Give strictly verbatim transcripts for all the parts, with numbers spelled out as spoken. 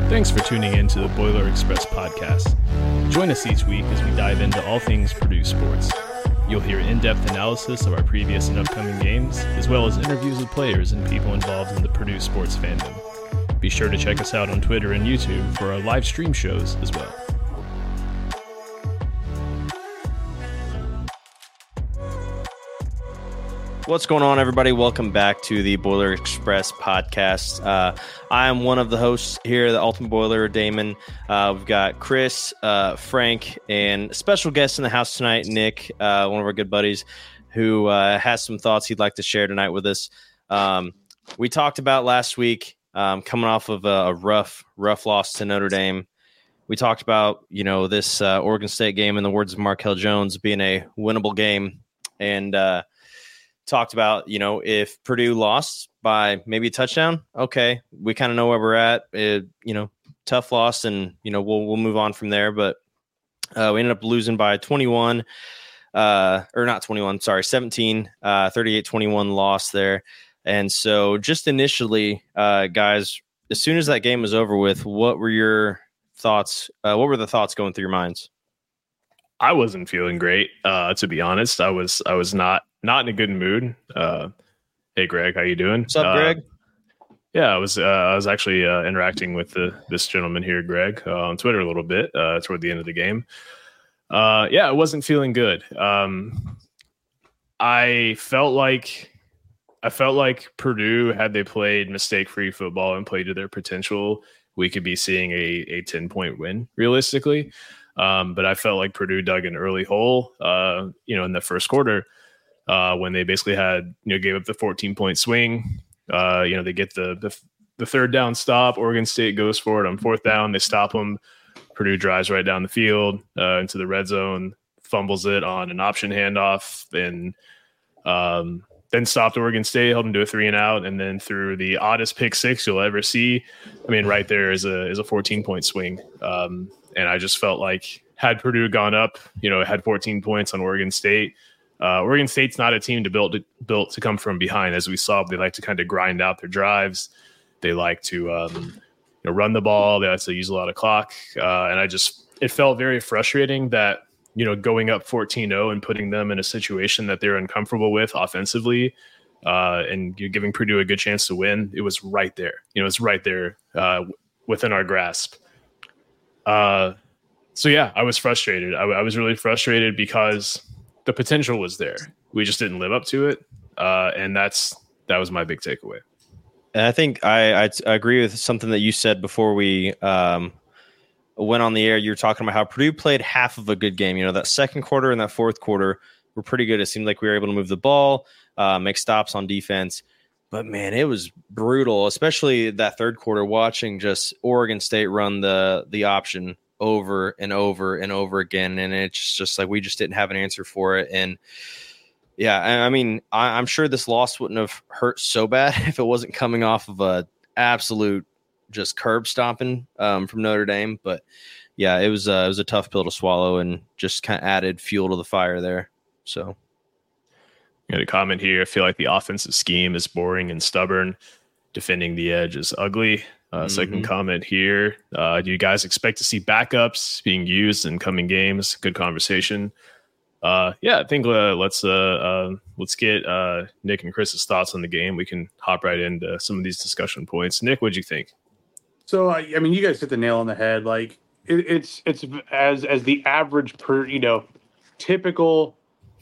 Thanks for tuning in to the Boiler Express podcast. Join us each week as we dive into all things Purdue sports. You'll hear in-depth analysis of our previous and upcoming games, as well as interviews with players and people involved in the Purdue sports fandom. Be sure to check us out on Twitter and YouTube for our live stream shows as well. What's going on, everybody? Welcome back to the Boiler Express podcast. Uh, I am one of the hosts here, the Ultimate Boiler, Damon. Uh, we've got Chris, uh, Frank, and special guest in the house tonight, Nick, uh, one of our good buddies, who uh, has some thoughts he'd like to share tonight with us. Um, we talked about last week, um, coming off of a, a rough, rough loss to Notre Dame. We talked about, you know, this uh, Oregon State game, in the words of Markel Jones, being a winnable game, and uh, talked about, you know, if Purdue lost by maybe a touchdown, okay, we kind of know where we're at. It, you know, tough loss, and you know we'll we'll move on from there. But uh, we ended up losing by twenty-one, uh, or not twenty-one, sorry, seventeen, uh, thirty-eight twenty-one loss there. And so, just initially, uh, guys, as soon as that game was over with, what were your thoughts? Uh, what were the thoughts going through your minds? I wasn't feeling great, uh, to be honest. I was I was not. Not in a good mood. Uh, hey, Greg, how you doing? What's up, Greg? Uh, yeah, I was uh, I was actually uh, interacting with the, this gentleman here, Greg, uh, on Twitter a little bit uh, toward the end of the game. Uh, yeah, I wasn't feeling good. Um, I felt like I felt like Purdue, had they played mistake-free football and played to their potential, we could be seeing a a ten-point win realistically. Um, but I felt like Purdue dug an early hole, uh, you know, in the first quarter. Uh, when they basically had, you know, gave up the fourteen point swing, uh, you know, they get the, the the third down stop. Oregon State goes for it on fourth down. They stop them. Purdue drives right down the field uh, into the red zone, fumbles it on an option handoff, and um, then stopped Oregon State, held them to a three and out, and then threw the oddest pick six you'll ever see. I mean, right there is a is a fourteen point swing, um, and I just felt like had Purdue gone up, you know, it had fourteen points on Oregon State. Uh, Oregon State's not a team to build to, built to come from behind, as we saw. They like to kind of grind out their drives. They like to um, you know, run the ball. They like to use a lot of clock. Uh, and I just it felt very frustrating that, you know, going up fourteen oh and putting them in a situation that they're uncomfortable with offensively, uh, and you're giving Purdue a good chance to win. It was right there. You know, it's right there uh, within our grasp. Uh, so yeah, I was frustrated. I, I was really frustrated because the potential was there. We just didn't live up to it. Uh, and that's, that was my big takeaway. And I think I, I, I agree with something that you said before we um, went on the air. You were talking about how Purdue played half of a good game. You know, that second quarter and that fourth quarter were pretty good. It seemed like we were able to move the ball, uh, make stops on defense. But, man, it was brutal, especially that third quarter, watching just Oregon State run the the option over and over and over again. And it's just like we just didn't have an answer for it. And, yeah, I mean, I, I'm sure this loss wouldn't have hurt so bad if it wasn't coming off of a absolute just curb stomping um, from Notre Dame. But, yeah, it was, uh, it was a tough pill to swallow and just kind of added fuel to the fire there. So. Got a comment here. I feel like the offensive scheme is boring and stubborn. Defending the edge is ugly. Uh, mm-hmm. Second comment here. Uh, do you guys expect to see backups being used in coming games? Good conversation. Uh, yeah, I think uh, let's uh, uh, let's get uh, Nick and Chris's thoughts on the game. We can hop right into some of these discussion points. Nick, what'd you think? So, I mean, you guys hit the nail on the head. Like it, it's it's as as the average per you know typical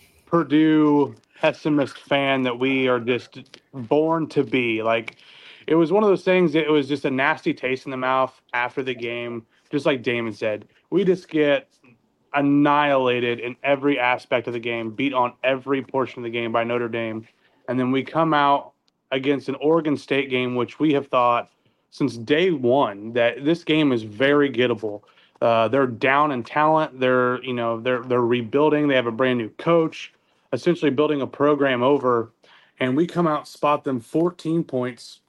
Purdue pessimist fan that we are just born to be. Like, it was one of those things that it was just a nasty taste in the mouth after the game. Just like Damon said, we just get annihilated in every aspect of the game, beat on every portion of the game by Notre Dame. And then we come out against an Oregon State game, which we have thought since day one that this game is very gettable. Uh, they're down in talent. They're, you know, they're they're rebuilding. They have a brand new coach, essentially building a program over. And we come out, spot them fourteen points.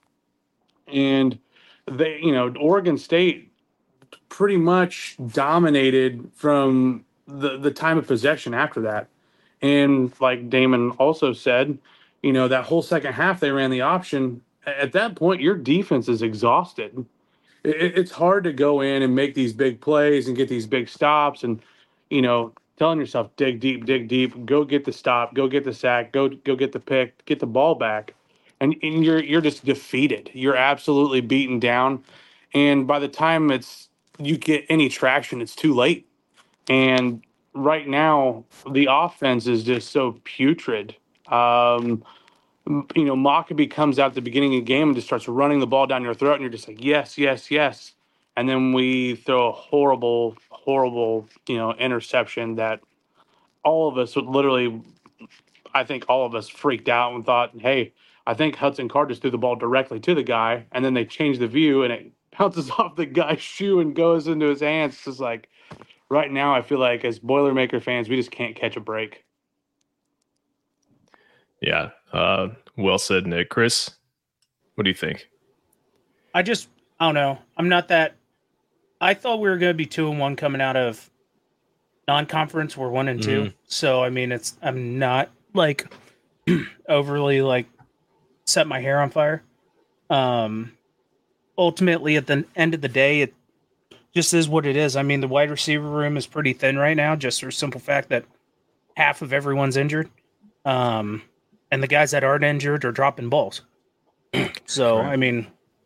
And they, you know, Oregon State pretty much dominated from the, the time of possession after that. And like Damon also said, you know, that whole second half they ran the option. At that point, your defense is exhausted. it, it's hard to go in and make these big plays and get these big stops and, you know, telling yourself, dig deep, dig deep, go get the stop, go get the sack, go go get the pick, get the ball back. And, and you're you're just defeated. You're absolutely beaten down. And by the time it's you get any traction, it's too late. And right now, the offense is just so putrid. Um, you know, Maccabee comes out at the beginning of the game and just starts running the ball down your throat, and you're just like, yes, yes, yes. And then we throw a horrible, horrible, you know, interception that all of us would literally, I think all of us freaked out and thought, hey, I think Hudson Card just threw the ball directly to the guy, and then they changed the view, and it bounces off the guy's shoe and goes into his hands. It's just like, right now, I feel like as Boilermaker fans, we just can't catch a break. Yeah. Uh, well said, Nick. Chris, what do you think? I just, I don't know. I'm not that. I thought we were going to be two and one coming out of non-conference. We're one and two. Mm. So, I mean, it's, I'm not like overly like set my hair on fire. Um, ultimately, at the end of the day, it just is what it is. I mean, the wide receiver room is pretty thin right now, just for the simple fact that half of everyone's injured. Um, and the guys that aren't injured are dropping balls. So, right. I mean,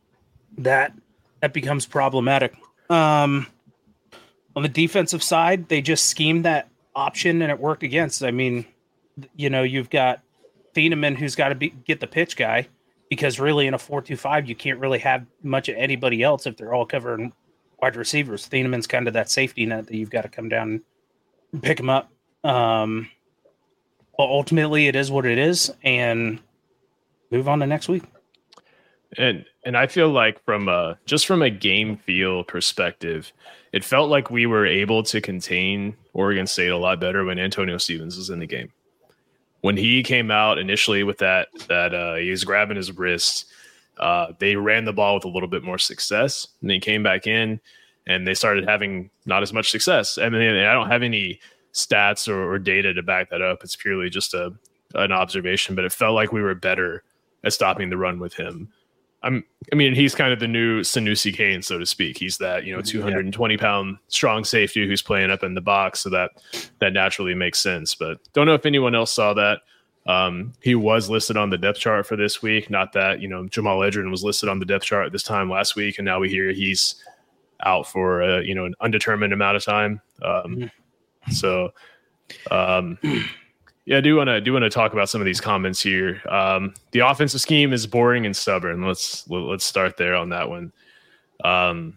that that becomes problematic. Um, on the defensive side, they just schemed that option and it worked against. I mean, you know, you've got Thieneman who's got to be get the pitch guy, because really in a four two five, you can't really have much of anybody else if they're all covering wide receivers. Thieneman's kind of that safety net that you've got to come down and pick him up. Um, but ultimately, it is what it is, and move on to next week. And and I feel like from a, just from a game feel perspective, it felt like we were able to contain Oregon State a lot better when Antonio Stevens was in the game. When he came out initially with that, that uh, he was grabbing his wrist, uh, they ran the ball with a little bit more success. And they came back in and they started having not as much success. I mean, I don't have any stats or, or data to back that up. It's purely just a an observation, but it felt like we were better at stopping the run with him. I'm, I mean, he's kind of the new Sanusi Kane, so to speak. He's that, you know, two hundred twenty pound strong safety who's playing up in the box. So that, that naturally makes sense, but don't know if anyone else saw that. Um, he was listed on the depth chart for this week. Not that, you know, Jamal Edgerton was listed on the depth chart at this time last week. And now we hear he's out for, uh, you know, an undetermined amount of time. Um, so, um, Yeah, I do want to do want to talk about some of these comments here. Um, the offensive scheme is boring and stubborn. Let's let's start there on that one. Um,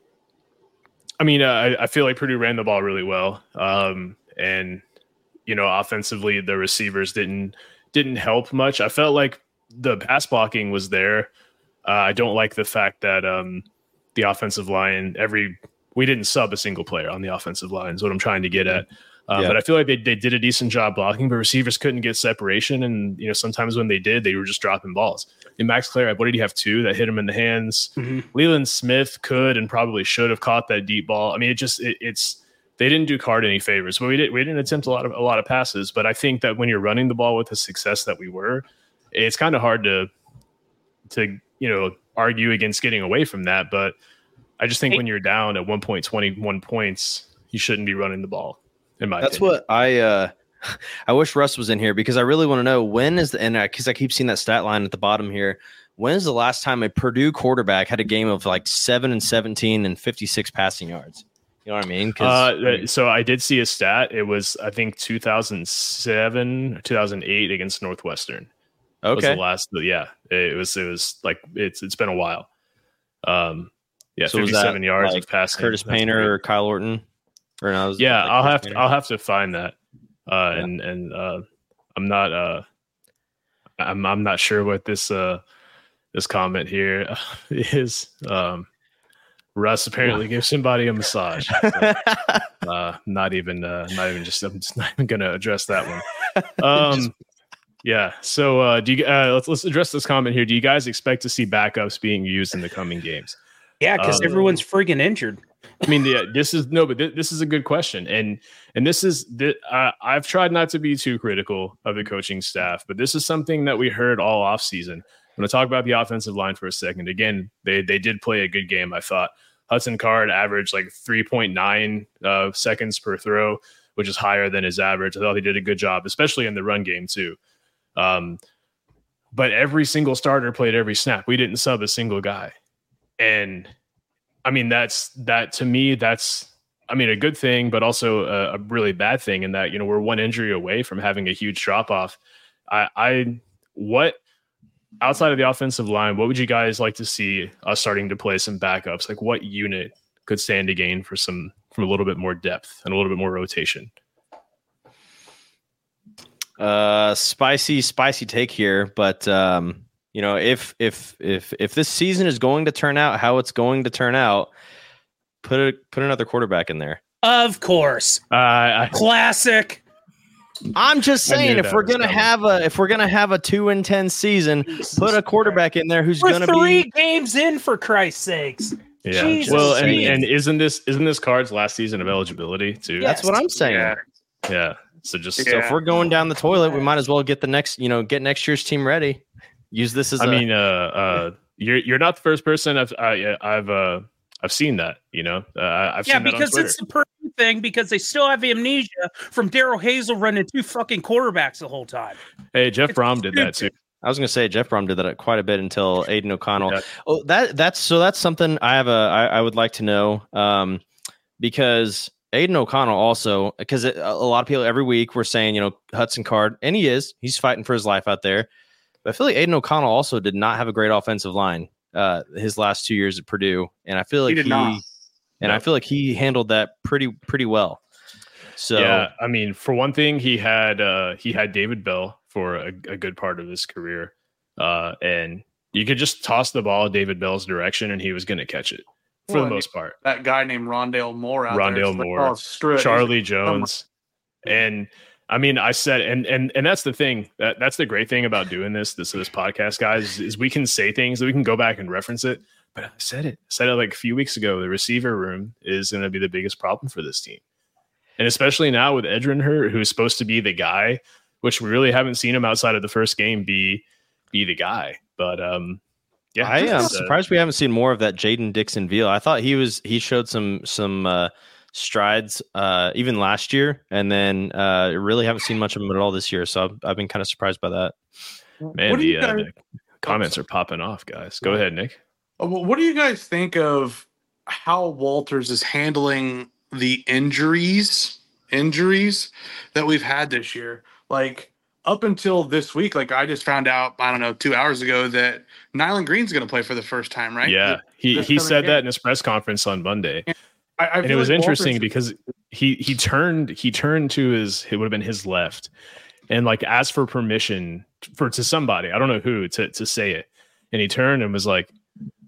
I mean, uh, I, I feel like Purdue ran the ball really well, um, and you know, offensively, the receivers didn't didn't help much. I felt like the pass blocking was there. Uh, I don't like the fact that um, the offensive line every we didn't sub a single player on the offensive line. Is what I'm trying to get at. Uh, yeah. But I feel like they, they did a decent job blocking, but receivers couldn't get separation. And, you know, sometimes when they did, they were just dropping balls. And Max Clare, what did he have? Two that hit him in the hands. Mm-hmm. Leland Smith could and probably should have caught that deep ball. I mean, it just, it, it's, they didn't do Card any favors, but we did, we didn't attempt a lot of, a lot of passes. But I think that when you're running the ball with the success that we were, it's kind of hard to, to, you know, argue against getting away from that. But I just think hey. when you're down at one point twenty-one points, you shouldn't be running the ball. In my That's opinion. what I uh, I wish Russ was in here, because I really want to know when is the and because I, I keep seeing that stat line at the bottom here. When is the last time a Purdue quarterback had a game of like seven and seventeen and fifty-six passing yards? You know what I mean? Uh, so I did see a stat. It was I think two thousand seven, two thousand eight against Northwestern. Okay, was the last. Yeah, it was. It was like it's it's been a while. Um, yeah, so fifty-seven yards like of passing. Curtis Painter or Kyle Orton. Or no, yeah, like I'll have to, I'll have to find that, uh, yeah. and and uh, I'm not uh, I'm I'm not sure what this uh this comment here is. Um, Russ apparently gives somebody a massage. So, uh, not even uh, not even just I'm just not even gonna address that one. Um, yeah. So uh, do you uh, let's let's address this comment here. Do you guys expect to see backups being used in the coming games? Yeah, because um, everyone's friggin' injured. I mean, yeah, this is no, but th- this is a good question, and and this is th- uh, I've tried not to be too critical of the coaching staff, but this is something that we heard all off season. I'm going to talk about the offensive line for a second. Again, they they did play a good game, I thought. Hudson Card averaged like three point nine uh, seconds per throw, which is higher than his average. I thought he did a good job, especially in the run game too. Um, but every single starter played every snap. We didn't sub a single guy. And I mean, that's that to me, that's, I mean, a good thing, but also a, a really bad thing in that, you know, we're one injury away from having a huge drop off. I, I, what outside of the offensive line, what would you guys like to see us starting to play some backups? Like what unit could stand to gain for some, from a little bit more depth and a little bit more rotation? Uh, spicy, spicy take here, but, um, you know, if if if if this season is going to turn out how it's going to turn out, put a put another quarterback in there. Of course, Uh, I, classic. I'm just I saying, knew if that we're was gonna coming. have a if we're gonna have a two and ten season, put a quarterback in there who's We're gonna three be. games in, for Christ's sakes. yeah. Jesus, well, and, jeez. and isn't this isn't this Card's last season of eligibility too? Yeah. That's what I'm saying. Yeah. Yeah. So just So if we're going down the toilet, we might as well get the next, you know, get next year's team ready. Use this as I a mean, uh, uh, you're you're not the first person I've I, I've uh, I've seen that. You know, uh, I've Yeah, seen that on because Twitter. it's the perfect thing because they still have amnesia from Daryl Hazel running two fucking quarterbacks the whole time. Hey, Jeff It's Brom did that too. stupid. I was going to say Jeff Brom did that quite a bit until Aiden O'Connell. Yeah. Oh, that that's so that's something I have a I, I would like to know um, because Aiden O'Connell also because it, a lot of people every week were saying you know Hudson Card and he is he's fighting for his life out there. But I feel like Aiden O'Connell also did not have a great offensive line uh, his last two years at Purdue, and I feel like He did he, not. and I feel like he handled that pretty pretty well. So Yeah, I mean, for one thing, he had uh, he had David Bell for a, a good part of his career, uh, and you could just toss the ball David Bell's direction, and he was going to catch it for Well, the and most part. That guy named Rondale Moore out there. Rondale It's like, Moore, oh, screw it. Charlie Jones, and I mean, I said, and and and that's the thing that that's the great thing about doing this this this podcast, guys, is, is we can say things that we can go back and reference it. But I said it, I said it like a few weeks ago. The receiver room is going to be the biggest problem for this team, and especially now with Edrin hurt, who's supposed to be the guy, which we really haven't seen him outside of the first game be be the guy. But um, yeah, I am it's, uh, surprised we haven't seen more of that Jaden Dixon Veal. I thought he was he showed some some uh, strides uh, even last year, and then uh, really haven't seen much of him at all this year. So I've, I've been kind of surprised by that. Man, What do the, you uh, guys- the comments are popping off, guys. Go ahead, Nick. Uh, wh- What do you guys think of how Walters is handling the injuries injuries that we've had this year? Like up until this week, like I just found out, I don't know, two hours ago that Nyland Green's going to play for the first time, right? Yeah, he This he coming said game. that in his press conference on Monday. I, I And it feel was like interesting Walters- because he he turned he turned to his it would have been his left and like asked for permission for to somebody, I don't know who, to to say it. And he turned and was like,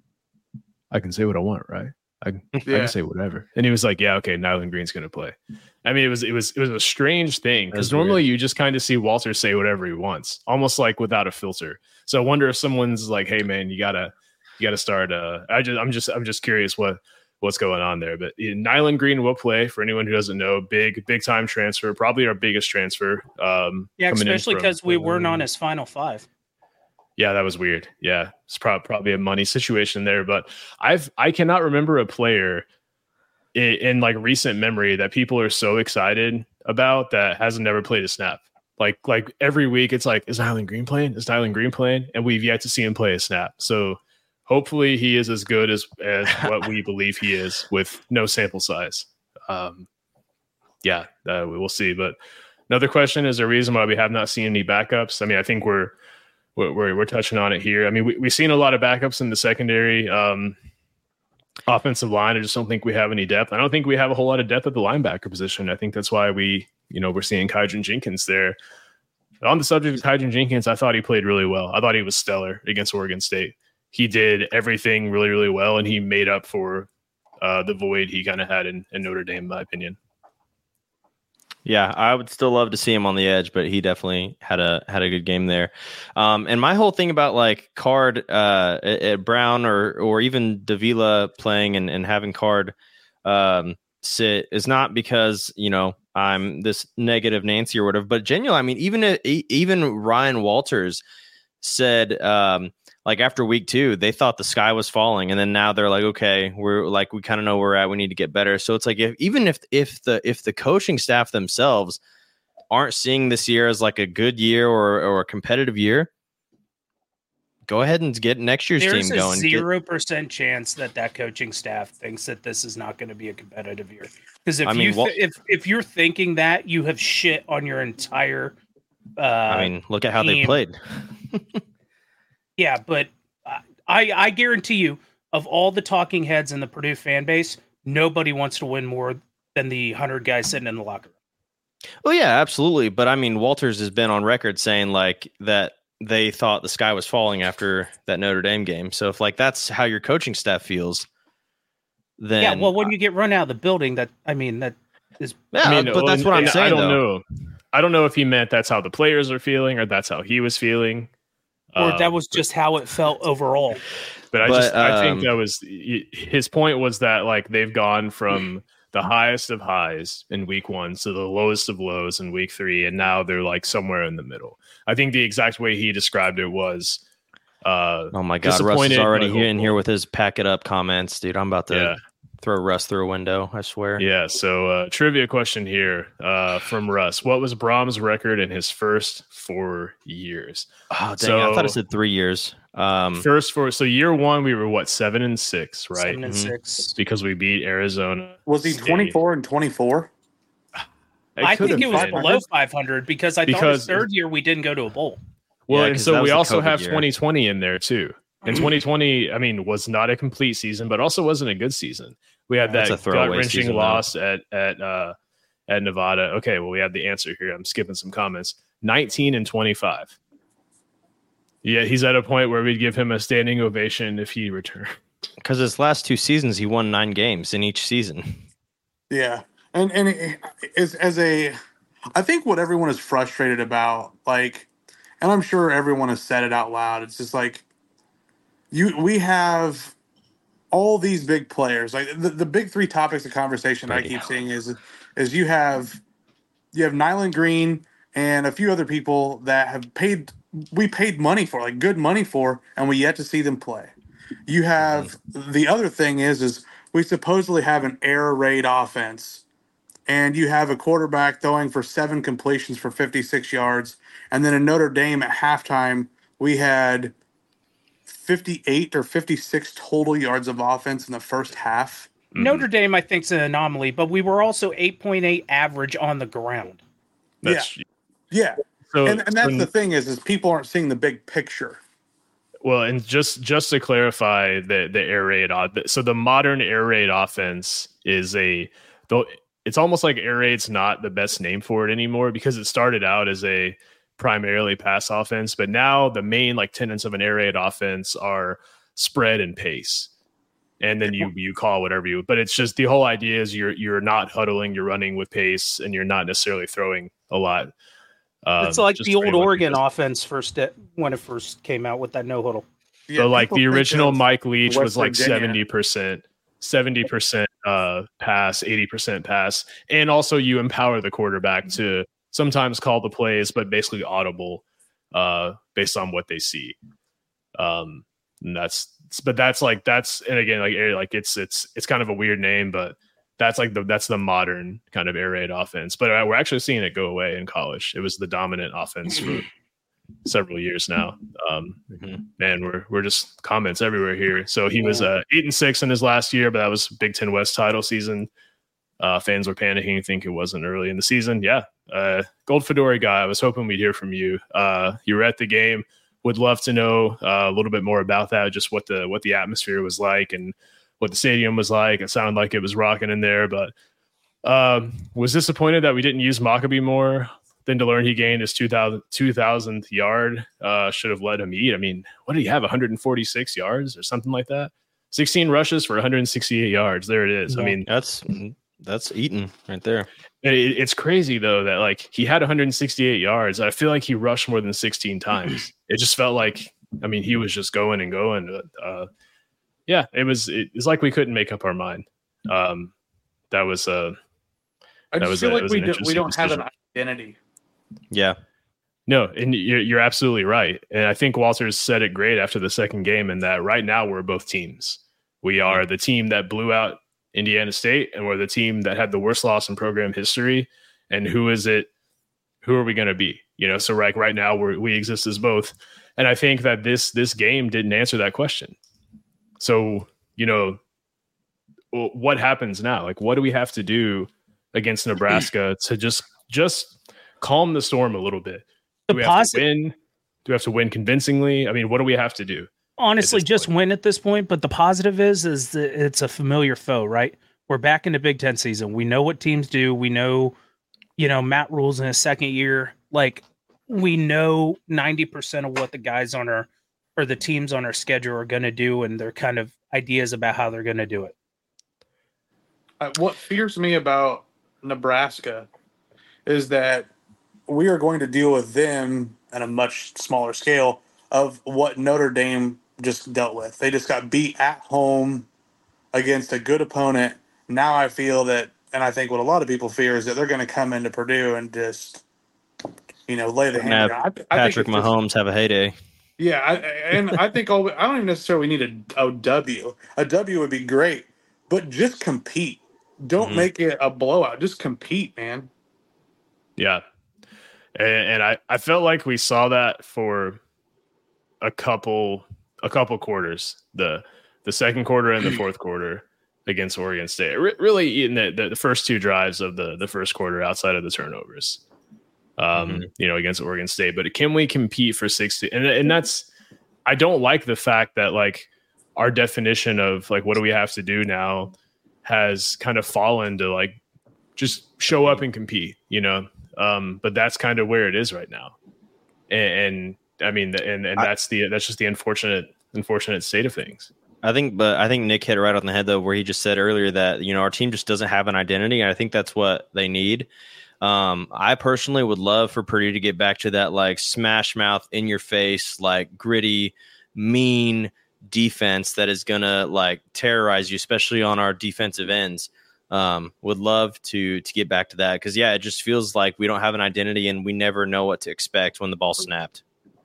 I can say what I want, right? I can, I Yeah. can say whatever. And he was like, yeah, okay, Nyland Green's gonna play. I mean, it was it was it was a strange thing because That's normally you just kind of see Walter say whatever he wants, almost like without a filter. So I wonder if someone's like, hey man, you gotta you gotta start uh I just I'm just I'm just curious what what's going on there. But yeah, Nyland Green will play for anyone who doesn't know. Big, big time transfer, probably our biggest transfer. Um, Yeah, coming in especially from- because we weren't on his final five. Yeah, that was weird. Yeah, it's prob- probably a money situation there. But I've I cannot remember a player in, in like recent memory that people are so excited about that hasn't never played a snap. Like like every week, it's like, is Nyland Green playing? Is Nyland Green playing? And we've yet to see him play a snap. So hopefully he is as good as, as what we believe he is with no sample size. Um, yeah, uh, we will see. But another question is a reason why we have not seen any backups. I mean, I think we're we're we're, we're touching on it here. I mean, we, we've seen a lot of backups in the secondary. Um, offensive line, I just don't think we have any depth. I don't think we have a whole lot of depth at the linebacker position. I think that's why we, you know, we're seeing Kydron Jenkins there. On the subject of Kydron Jenkins, I thought he played really well. I thought he was stellar against Oregon State. He did everything really, really well, and he made up for uh, the void he kind of had in, in Notre Dame, in my opinion. Yeah, I would still love to see him on the edge, but he definitely had a had a good game there. Um, and my whole thing about like Card uh, at, at Brown or or even Davila playing and, and having Card um, sit is not because you know I'm this negative Nancy or whatever, but genuinely, I mean, even even Ryan Walters said um, like after week two, they thought the sky was falling, and then now they're like, okay, we're like, we kind of know where we're at. We need to get better. So it's like, if, even if if the if the coaching staff themselves aren't seeing this year as like a good year or or a competitive year, go ahead and get next year's There's team a going. Zero percent chance that that coaching staff thinks that this is not going to be a competitive year. Because if I mean, you th- well- if if you're thinking that, you have shit on your entire. Uh, I mean, look at how they team. played. Yeah, but I I guarantee you, of all the talking heads in the Purdue fan base, nobody wants to win more than the hundred guys sitting in the locker room. Oh yeah, absolutely. But I mean, Walters has been on record saying like that they thought the sky was falling after that Notre Dame game. So if like that's how your coaching staff feels, then Yeah, well, when you get run out of the building, that I mean that is. yeah, I mean, but well, that's what I'm and saying. I don't though. know. I don't know if he meant that's how the players are feeling or that's how he was feeling. Or that Um, was just how it felt overall. But I But, just I think um, that was his point was that like they've gone from the highest of highs in week one to the lowest of lows in week three, and now they're like somewhere in the middle. I think the exact way he described it was uh Oh my God, Russ is disappointed, already but here in here hopeful. with his pack it up comments, dude. I'm about to Yeah. throw Russ through a window. I swear. Yeah, so uh, trivia question here uh, from Russ. What was Brahms' record in his first four years? Oh dang! I thought it So- said three years. Um, First four. So year one, we were what seven and six, right? Seven and Mhm. six. Because we beat Arizona. Was he State. twenty-four and twenty-four? I could think have it was been. below five hundred because I thought Because- his third year we didn't go to a bowl. Well, Yeah, and 'cause so that we was the also COVID have year. twenty twenty in there too. And twenty twenty, I mean, was not a complete season, but also wasn't a good season. We had That's a that throwaway gut wrenching season, though. loss at at uh, at Nevada. Okay, well, we have the answer here. I'm skipping some comments. nineteen and twenty-five. Yeah, he's at a point where we'd give him a standing ovation if he returned. Because his last two seasons, he won nine games in each season. Yeah, and and it, as as a, I think what everyone is frustrated about, like, and I'm sure everyone has said it out loud. It's just like, you we have all these big players. Like the, the big three topics of conversation I Brady. keep seeing is is you have you have Nyland Green and a few other people that have paid we paid money for, like good money for, and we yet to see them play. You have the other thing is is we supposedly have an air raid offense, and you have a quarterback throwing for seven completions for fifty-six yards, and then in Notre Dame at halftime we had fifty-eight or fifty-six total yards of offense in the first half. Mhm. Notre Dame, I think, is an anomaly, but we were also eight point eight average on the ground. That's Yeah, so. and, and that's so- the thing is is people aren't seeing the big picture. Well, and just just to clarify the the air raid, odd- so the modern air raid offense is a though it's almost like air raid's not the best name for it anymore because it started out as a primarily pass offense, but now the main like tenets of an air raid offense are spread and pace, and then you you call whatever you. But it's just the whole idea is you're you're not huddling, you're running with pace, and you're not necessarily throwing a lot. Um, It's like just the for old anyone who Oregon doesn't- offense first uh, when it first came out with that no huddle. Yeah, So like people the think original of Mike Leach West was like Virginia. seventy percent, seventy percent uh, pass, eighty percent pass. And also you empower the quarterback to sometimes call the plays, but basically audible uh, based on what they see. Um, and that's, but that's like, that's, and again, like, air- like it's, it's, it's kind of a weird name, but that's like the, that's the modern kind of air raid offense. But uh, we're actually seeing it go away in college. It was the dominant offense for several years now. Um, Mhm. man, we're we're just comments everywhere here. So he was uh, eight and six in his last year, but that was Big Ten West title season. Uh, fans were panicking, think it wasn't early in the season. Yeah, uh, Gold Fedora guy. I was hoping we'd hear from you. Uh, you were at the game. Would love to know uh, a little bit more about that. Just what the what the atmosphere was like and what the stadium was like. It sounded like it was rocking in there, but um, was disappointed that we didn't use Maccabee more. Then to learn he gained his two thousand, two thousandth yard uh, should have let him eat. I mean, what did he have? one hundred forty-six yards or something like that? sixteen rushes for one hundred sixty-eight yards. There it is. I Yeah. mean, That's that's Eaton right there. it, it's crazy though that like he had one hundred sixty-eight yards. I feel like he rushed more than sixteen times. It just felt like, I mean, he was just going and going. Uh, yeah, it was. It was like we couldn't make up our mind. Um, that was uh, I That just was feel a- it like was we an do, we interesting don't have an decision. identity. Yeah, No, and you're, you're absolutely right. And I think Walters said it great after the second game in that right now we're both teams. We are the team that blew out Indiana State, and we're the team that had the worst loss in program history. And who is it? Who are we going to be? You know, so like right now we we exist as both. And I think that this this game didn't answer that question. So, you know, what happens now? Like, what do we have to do against Nebraska to just just calm the storm a little bit? Do we have to win? Do we have to win convincingly? I mean, what do we have to do? Honestly, just win at this point. But the positive is, is that it's a familiar foe, right? We're back into Big Ten season. We know what teams do. We know, you know, Matt Rule's in his second year. Like, we know ninety percent of what the guys on our, or the teams on our schedule are going to do, and their kind of ideas about how they're going to do it. Uh, what fears me about Nebraska is that we are going to deal with them at a much smaller scale of what Notre Dame just dealt with. They just got beat at home against a good opponent. Now I feel that, and I think what a lot of people fear is that they're going to come into Purdue and just, you know, lay the hammer down. I, I Patrick Mahomes just, have a heyday. Yeah, I, and I think all, I don't even necessarily need a, a W. A W would be great, but just compete. Don't mm-hmm. make it a blowout. Just compete, man. Yeah. And, and I, I felt like we saw that for a couple a couple quarters, the the second quarter and the fourth quarter against Oregon State. Re- really, in the, the the first two drives of the the first quarter, outside of the turnovers, um, mm-hmm. you know, against Oregon State. But can we compete for sixty? And and that's, I don't like the fact that like our definition of like what do we have to do now has kind of fallen to like just show up and compete, you know. Um, but that's kind of where it is right now, and, and I mean, and and that's the that's just the unfortunate unfortunate state of things. I think, but I think Nick hit it right on the head though, where he just said earlier that you know our team just doesn't have an identity, and I think that's what they need. Um, I personally would love for Purdue to get back to that like smash mouth, in your face, like gritty, mean defense that is gonna like terrorize you, especially on our defensive ends. Um, would love to to get back to that because yeah, it just feels like we don't have an identity and we never know what to expect when the ball snapped.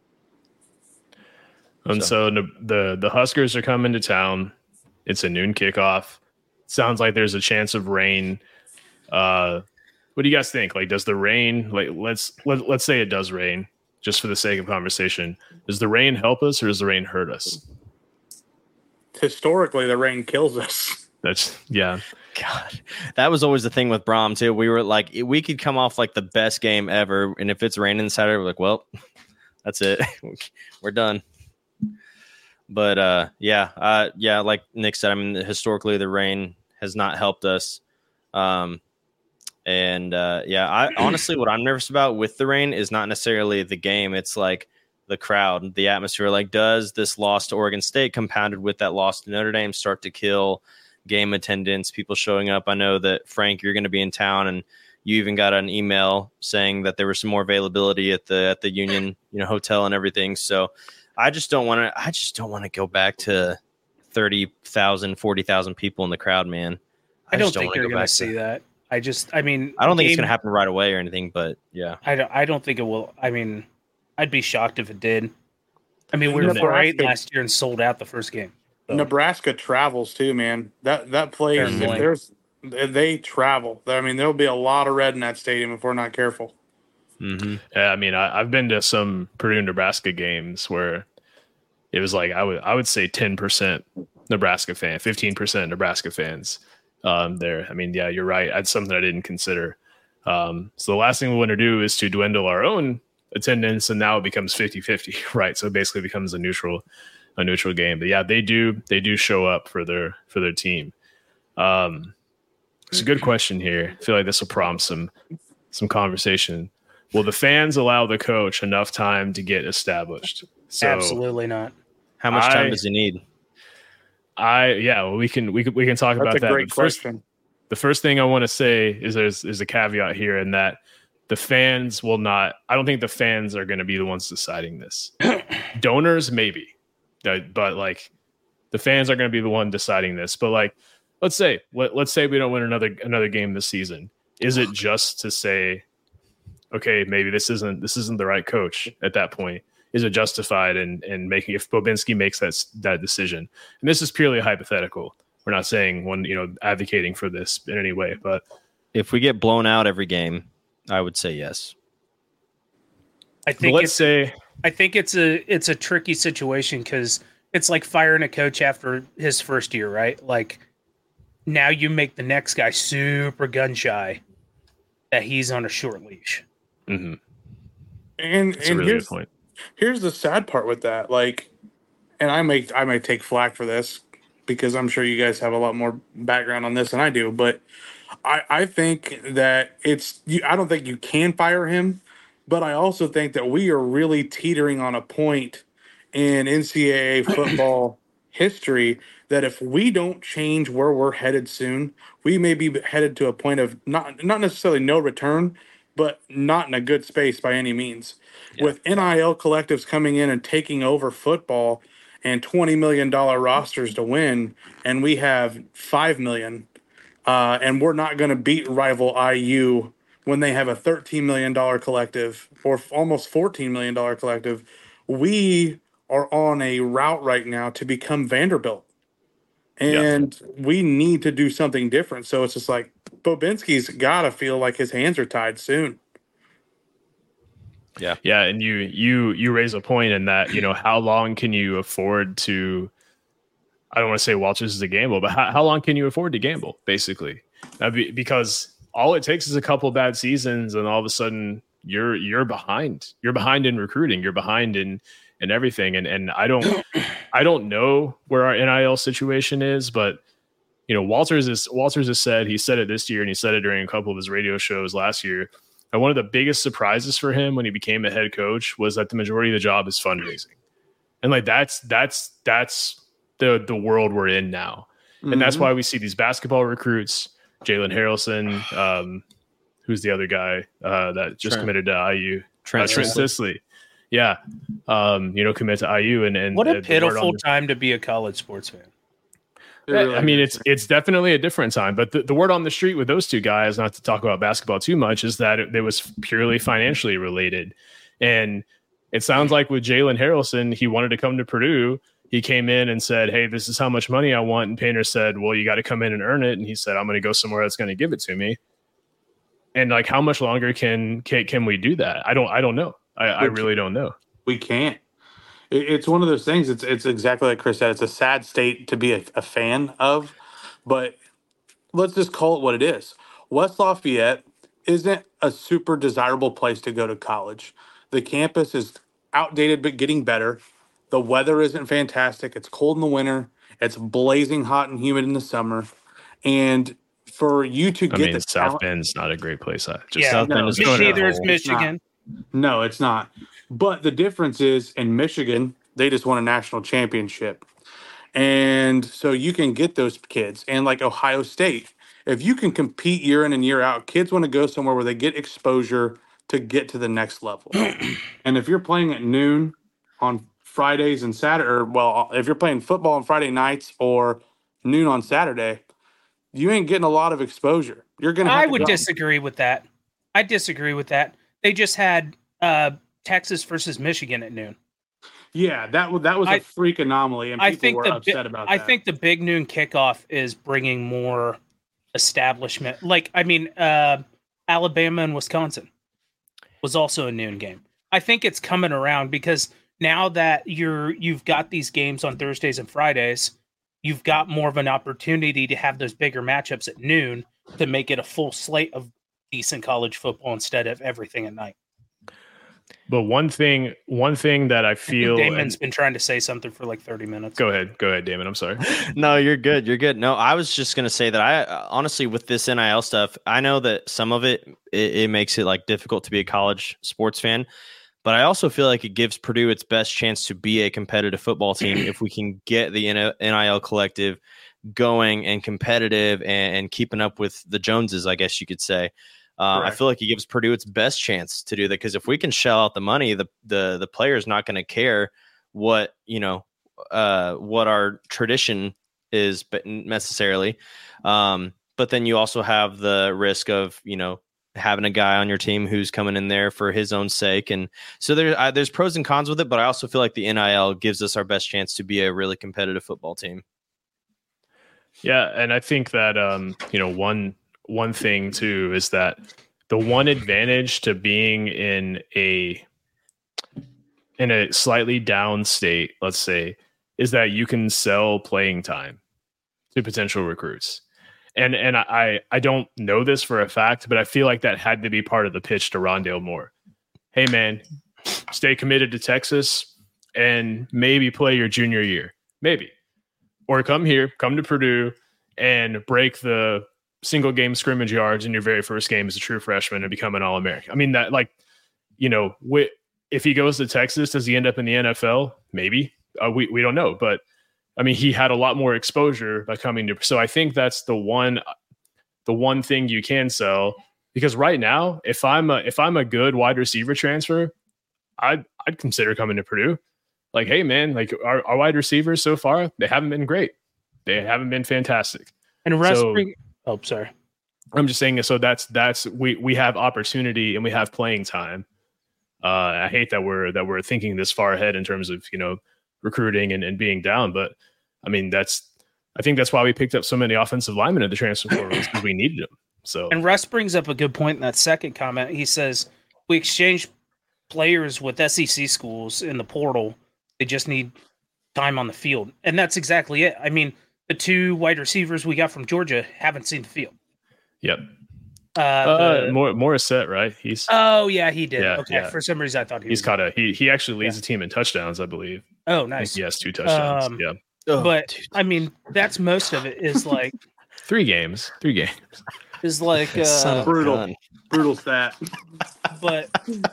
And so, so the the Huskers are coming to town. It's a noon kickoff. Sounds like there's a chance of rain. Uh, what do you guys think? Like, does the rain like let's let, let's say it does rain, just for the sake of conversation. Does the rain help us or does the rain hurt us? Historically, the rain kills us. That's yeah. God, that was always the thing with Brom too. We were like, we could come off like the best game ever, and if it's raining Saturday, we're like, well, that's it, we're done. But uh, yeah, uh, yeah, like Nick said, I mean, historically, the rain has not helped us. Um, and uh, yeah, I honestly, what I'm nervous about with the rain is not necessarily the game; it's like the crowd, the atmosphere. Like, does this loss to Oregon State, compounded with that loss to Notre Dame, start to kill game attendance, people showing up? I know that Frank, you're going to be in town, and you even got an email saying that there was some more availability at the at the Union, you know, hotel and everything. So I just don't want to. I just don't want to go back to thirty thousand, forty thousand people in the crowd, man. I, I don't think you're going to see that. I just, I mean, I don't think game, it's going to happen right away or anything, but yeah, I don't. I don't think it will. I mean, I'd be shocked if it did. I mean, we were great last year and sold out the first game. So. Nebraska travels too, man. That that place, if there's they travel. I mean, there'll be a lot of red in that stadium if we're not careful. Mm-hmm. Yeah, I mean, I, I've been to some Purdue Nebraska games where it was like I would I would say ten percent Nebraska fan, fifteen percent Nebraska fans um, there. I mean, yeah, you're right. That's something I didn't consider. Um, so the last thing we want to do is to dwindle our own attendance, and now it becomes fifty-fifty, right? So it basically becomes a neutral. a neutral game. But yeah, they do they do show up for their for their team. Um it's a good question here. I feel like this will prompt some some conversation. Will the fans allow the coach enough time to get established? So absolutely not. How much time I, does he need? I yeah, well we can we can we can talk That's about a that. Great the question. First, the first thing I want to say is there's there's a caveat here in that the fans will not I don't think the fans are going to be the ones deciding this. Donors maybe. Uh, but like the fans are going to be the one deciding this. But like, let's say, let, let's say we don't win another, another game this season. Is it just to say, okay, maybe this isn't this isn't the right coach at that point? Is it justified in in making if Bobinsky makes that that decision? And this is purely hypothetical. We're not saying one, you know, advocating for this in any way, but if we get blown out every game, I would say yes. I think let's it's, say I think it's a it's a tricky situation because it's like firing a coach after his first year, right? Like now you make the next guy super gun shy that he's on a short leash. Mm-hmm. And That's and a really here's good point. here's the sad part with that, like, and I may I may take flack for this because I'm sure you guys have a lot more background on this than I do, but I I think that it's you, I don't think you can fire him, but I also think that we are really teetering on a point in N C double A football history that if we don't change where we're headed soon, we may be headed to a point of not not necessarily no return, but not in a good space by any means. Yeah. With N I L collectives coming in and taking over football and twenty million dollars rosters to win, and we have five million dollars, uh, and we're not going to beat rival I U when they have a thirteen million dollars collective or almost fourteen million dollars collective. We are on a route right now to become Vanderbilt. And yeah. we need to do something different. So it's just like Bobinsky's got to feel like his hands are tied soon. Yeah. Yeah. And you, you, you raise a point in that, you know, how long can you afford to, I don't want to say Walters is a gamble, but how, how long can you afford to gamble basically? Be, because all it takes is a couple of bad seasons and all of a sudden you're, you're behind, you're behind in recruiting, you're behind in, and everything. And, and I don't, I don't know where our N I L situation is, but you know, Walters is Walters has said, he said it this year and he said it during a couple of his radio shows last year. And one of the biggest surprises for him when he became a head coach was that the majority of the job is fundraising. And like, that's, that's, that's the, the world we're in now. Mm-hmm. And that's why we see these basketball recruits, Jalen Harrelson, um, who's the other guy uh, that just Trent. committed to I U, Trent, uh, Trent Sisley. Yeah. Um, you know, commit to I U and, and what a pitiful time to be a college sports fan. Really I mean, it's it's definitely a different time, but the, the word on the street with those two guys, not to talk about basketball too much, is that it, it was purely financially related. And it sounds like with Jalen Harrelson, he wanted to come to Purdue. He came in and said, hey, this is how much money I want. And Painter said, well, you got to come in and earn it. And he said, I'm going to go somewhere that's going to give it to me. And like, how much longer can can, can we do that? I don't I don't know. I, I really don't know. We can't. It's one of those things. It's it's exactly like Chris said. It's a sad state to be a, a fan of, but let's just call it what it is. West Lafayette isn't a super desirable place to go to college. The campus is outdated but getting better. The weather isn't fantastic. It's cold in the winter. It's blazing hot and humid in the summer. And for you to I get mean, the South talent, Bend's not a great place. Just yeah, South no, Bend is neither is Michigan. No, it's not. But the difference is in Michigan, they just won a national championship. And so you can get those kids. And like Ohio State, if you can compete year in and year out, kids want to go somewhere where they get exposure to get to the next level. And if you're playing at noon on Fridays and Saturday, or well, if you're playing football on Friday nights or noon on Saturday, you ain't getting a lot of exposure. You're gonna. Have I to would go. disagree with that. I disagree with that. They just had uh, Texas versus Michigan at noon. Yeah, that was that was I, a freak anomaly, and people I think were the, upset about I that. I think the big noon kickoff is bringing more establishment. Like, I mean, uh, Alabama and Wisconsin was also a noon game. I think it's coming around because now that you're you've got these games on Thursdays and Fridays, you've got more of an opportunity to have those bigger matchups at noon to make it a full slate of decent college football instead of everything at night. But one thing, one thing that I feel, I Damon's and, been trying to say something for like thirty minutes. Go ahead, go ahead, Damon. I'm sorry. No, you're good. You're good. No, I was just gonna say that I honestly, with this N I L stuff, I know that some of it, it it makes it like difficult to be a college sports fan, but I also feel like it gives Purdue its best chance to be a competitive football team if we can get the N I L collective going and competitive and, and keeping up with the Joneses, I guess you could say. Uh, I feel like it gives Purdue its best chance to do that because if we can shell out the money, the the the player's not going to care what you know uh, what our tradition is, but necessarily. Um, but then you also have the risk of you know having a guy on your team who's coming in there for his own sake. And so there, uh, there's pros and cons with it, but I also feel like the N I L gives us our best chance to be a really competitive football team. Yeah, and I think that um, you know, one one thing too is that the one advantage to being in a in a slightly down state, let's say, is that you can sell playing time to potential recruits. And and I, I don't know this for a fact, but I feel like that had to be part of the pitch to Rondale Moore. Hey, man, stay committed to Texas and maybe play your junior year. Maybe. Or come here, come to Purdue, and break the single game scrimmage yards in your very first game as a true freshman and become an All-American. I mean, that, like, you know, wh- if he goes to Texas, does he end up in the N F L? Maybe. Uh, we, we don't know. But, I mean, he had a lot more exposure by coming to – so I think that's the one the one thing you can sell. Because right now, if I'm a, if I'm a good wide receiver transfer, I'd, I'd consider coming to Purdue. Like, hey, man, like our, our wide receivers so far, they haven't been great. They haven't been fantastic. And Russ, so, bring, oh, sorry. I'm just saying, so that's that's we we have opportunity and we have playing time. Uh, I hate that we're that we're thinking this far ahead in terms of, you know, recruiting and, and being down, but I mean that's I think that's why we picked up so many offensive linemen at the transfer portal because we needed them. So and Russ brings up a good point in that second comment. He says we exchange players with S E C schools in the portal. They just need time on the field. And that's exactly it. I mean, the two wide receivers we got from Georgia haven't seen the field. Yep. Uh, uh the, more Morissette, right? He's Oh yeah, he did. Yeah, okay. yeah. For some reason I thought he he's was caught a he he actually leads Yeah. the team in touchdowns, I believe. Oh, I nice. think he has two touchdowns. Um, yeah. Oh, But dude. I mean, that's most of it is like Three games. Three games. is like Son uh of a Brutal. gun. Brutal stat. but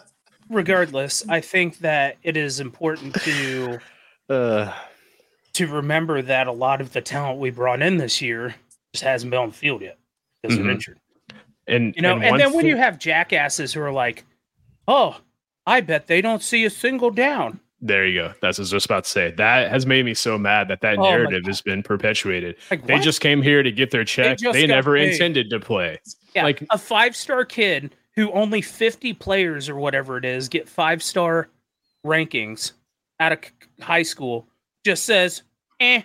regardless, I think that it is important to Uh, to remember that a lot of the talent we brought in this year just hasn't been on the field yet because Mhm. they're injured. And You know, and, one then when thing- you have jackasses who are like, "Oh, I bet they don't see a single down." There you go. That's what I was just about to say. That has made me so mad that that Oh my narrative God. has been perpetuated. Like They what? just came here to get their check. just They, got never paid. intended to play. yeah, like- a five-star kid who only fifty players or whatever it is get five-star rankings out of c- high school just says, "Eh,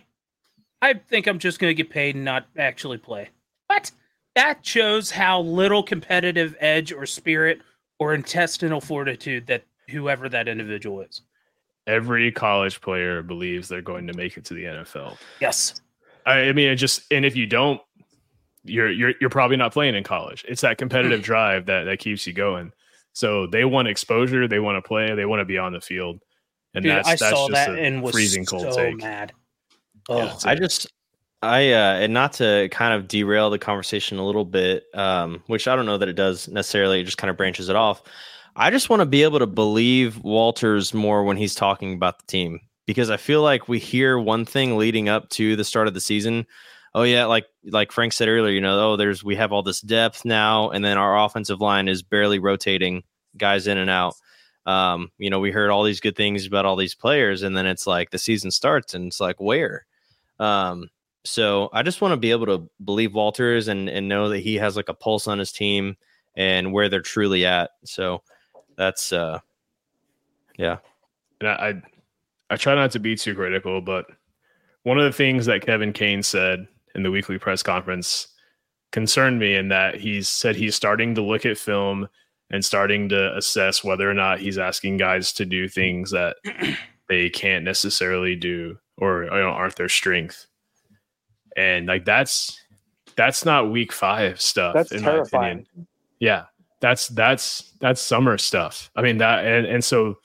I think I'm just going to get paid and not actually play." What? That shows how little competitive edge or spirit or intestinal fortitude that whoever that individual is. Every college player believes they're going to make it to the N F L. Yes. I, I mean, it just and if you don't, you're you're you're probably not playing in college. It's that competitive drive that that keeps you going. So they want exposure, they want to play, they want to be on the field, and Dude, that's I that's saw just that a and was freezing cold so take. mad. Yeah, Oh, that's I it. just, I, uh, and not to kind of derail the conversation a little bit, um, which I don't know that it does necessarily, it just kind of branches it off. I just want to be able to believe Walters more when he's talking about the team, because I feel like we hear one thing leading up to the start of the season. Oh yeah, like like Frank said earlier, you know, oh, there's we have all this depth now, and then our offensive line is barely rotating guys in and out. Um, you know, we heard all these good things about all these players, and then it's like the season starts, and it's like where. Um, so I just want to be able to believe Walters and and know that he has like a pulse on his team and where they're truly at. So that's uh, yeah. And I, I I try not to be too critical, but one of the things that Kevin Kane said in the weekly press conference concerned me in that he said he's starting to look at film and starting to assess whether or not he's asking guys to do things that they can't necessarily do or, you know, aren't their strength. And like that's that's not week five stuff. That's in my terrifying. opinion. Yeah, that's that's that's summer stuff. I mean that, and and so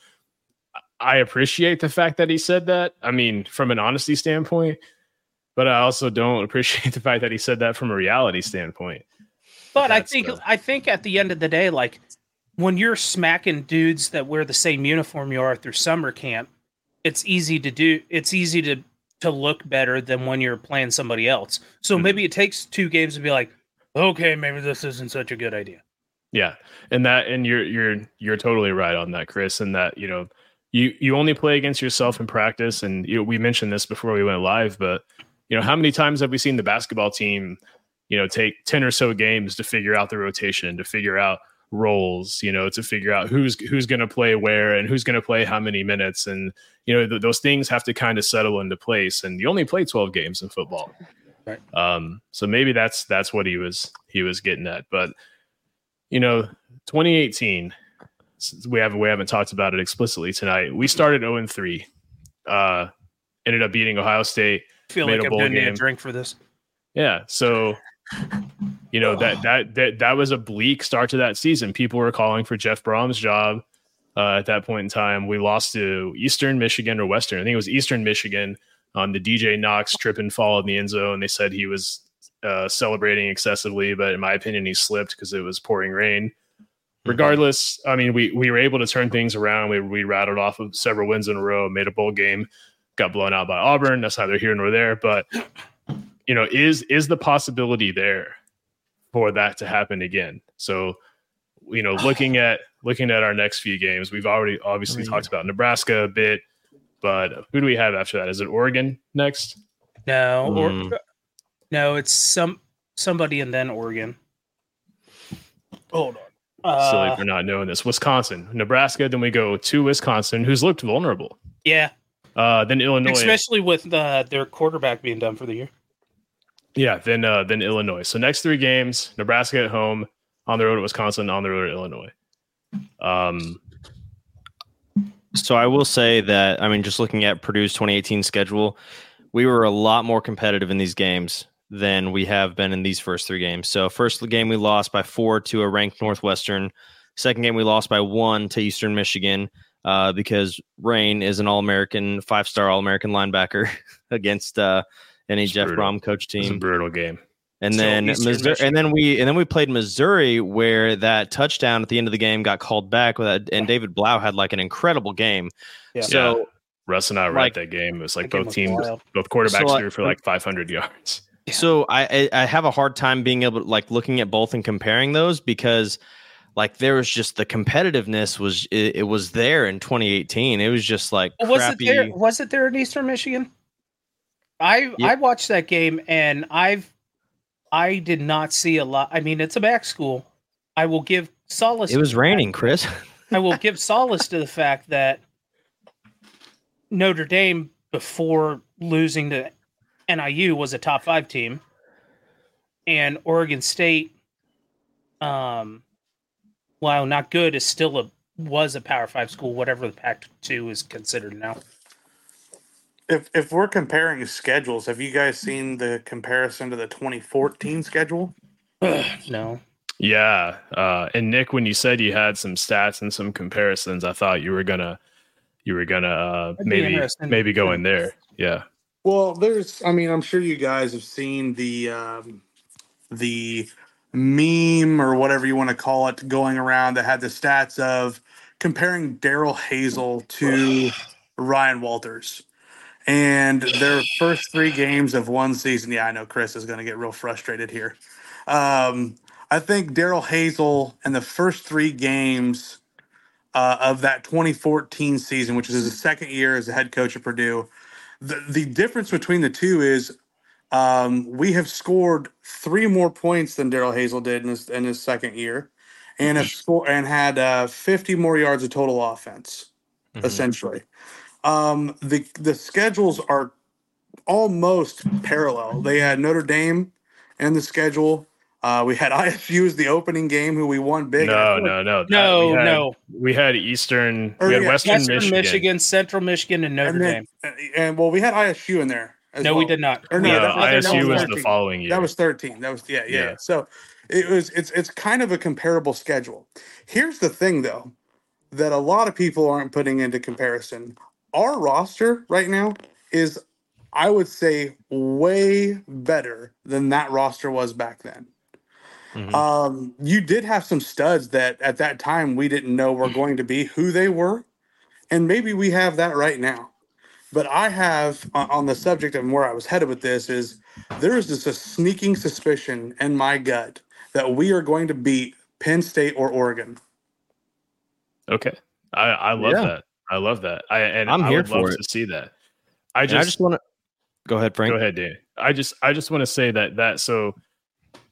I appreciate the fact that he said that. I mean, from an honesty standpoint, but I also don't appreciate the fact that he said that from a reality standpoint. But I That's think the- I think at the end of the day, like when you're smacking dudes that wear the same uniform you are through summer camp, it's easy to do. It's easy to to look better than when you're playing somebody else. So Mhm. maybe it takes two games to be like, okay, maybe this isn't such a good idea. Yeah, and that, and you're you're you're totally right on that, Chris. And that, you know, you you only play against yourself in practice. And you know, we mentioned this before we went live, but you know, how many times have we seen the basketball team you know, take ten or so games to figure out the rotation, to figure out roles, you know, to figure out who's who's going to play where and who's going to play how many minutes. And, you know, th- those things have to kind of settle into place. And you only play twelve games in football. Right. Um, so maybe that's that's what he was he was getting at. But, you know, twenty eighteen, we haven't we haven't talked about it explicitly tonight. We started oh and three. Uh, ended up beating Ohio State. I feel made like a I'm bowl going to need game. a drink for this. Yeah. So, you know, that, that that that was a bleak start to that season. People were calling for Jeff Brom's job uh, at that point in time. We lost to Eastern Michigan or Western. I think it was Eastern Michigan on the D J Knox trip and fall in the end zone. They said he was uh, celebrating excessively, but in my opinion, he slipped because it was pouring rain. Regardless, I mean, we we were able to turn things around. We we rattled off of several wins in a row, made a bowl game, got blown out by Auburn. That's neither here nor there. But, you know, is is the possibility there for that to happen again? So, you know, looking at looking at our next few games, we've already obviously talked about Nebraska a bit, but who do we have after that? Is it Oregon next? No, or Mm. no, it's some somebody and then Oregon. Hold on. Uh, Silly for not knowing this. Wisconsin, Nebraska. Then we go to Wisconsin, who's looked vulnerable. yeah, Uh, then Illinois. especially with uh, their quarterback being done for the year. Yeah, then uh, then Illinois. So next three games: Nebraska at home, on the road at Wisconsin, on the road at Illinois. Um, So I will say that, I mean, just looking at Purdue's twenty eighteen schedule, we were a lot more competitive in these games than we have been in these first three games. So first game we lost by four to a ranked Northwestern. Second game we lost by one to Eastern Michigan uh, because Rain is an All-American, five-star All-American linebacker against uh, any It's Jeff brutal. Brom coach it was a team. brutal game. And So then Eastern Missouri, Michigan. and then we and then we played Missouri, where that touchdown at the end of the game got called back with that, and David Blau had like an incredible game. Yeah. So Yeah. Russ and I were like- at that game. It was like That game both was teams, wild. both quarterbacks So, uh, threw for like five hundred yards. so I I I have a hard time being able to like looking at both and comparing those because like there was just the competitiveness was it, it was there in twenty eighteen. It was just like Was crappy. it there? Was it there in Eastern Michigan? I Yeah. I watched that game and I've I did not see a lot. I mean, it's a back school. I will give solace. It was to the raining, fact- Chris. I will give solace to the fact that Notre Dame, before losing to N I U, was a top five team, and Oregon State, um, while not good, is still a was a Power Five school, whatever the Pac two is considered now. If if we're comparing schedules, have you guys seen the comparison to the twenty fourteen schedule? No, Yeah. Uh, and Nick, when you said you had some stats and some comparisons, I thought you were gonna you were gonna uh, I'd be maybe interested in- maybe go in there. Yeah. Well, there's. I mean, I'm sure you guys have seen the um, the meme or whatever you want to call it going around that had the stats of comparing Daryl Hazel to Ryan Walters. And their first three games of one season. Yeah, I know Chris is going to get real frustrated here. Um, I think Daryl Hazel in the first three games uh, of that twenty fourteen season, which is his second year as a head coach at Purdue, the, the difference between the two is um, we have scored three more points than Daryl Hazel did in his, in his second year, and have score, and had uh, fifty more yards of total offense, Mhm. essentially. Um, the the schedules are almost parallel. They had Notre Dame in the schedule. Uh, we had I S U as the opening game, who we won big. No, no, no, that- no, we had, no. We had Eastern, Or, we had yeah, Western, Western Michigan. Michigan. Central Michigan, and Notre And, Dame. then, and well, we had I S U in there. as No, we well. did not. Or We no, No, had that- other that I S U was thirteen. the following year. That was thirteen. That was yeah, yeah, Yeah. yeah. So it was it's it's kind of a comparable schedule. Here's the thing though, that a lot of people aren't putting into comparison. Our roster right now is, I would say, way better than that roster was back then. Mhm. Um, you did have some studs that at that time we didn't know were going to be who they were, and maybe we have that right now. But I have on on the subject of where I was headed with this is there is just a sneaking suspicion in my gut that we are going to beat Penn State or Oregon. Okay. I, I love Yeah. that. I love that. I and I'm I here would love for it. to see that. I And just, I just want to go ahead, Frank. go ahead, Dave. I just I just want to say that that so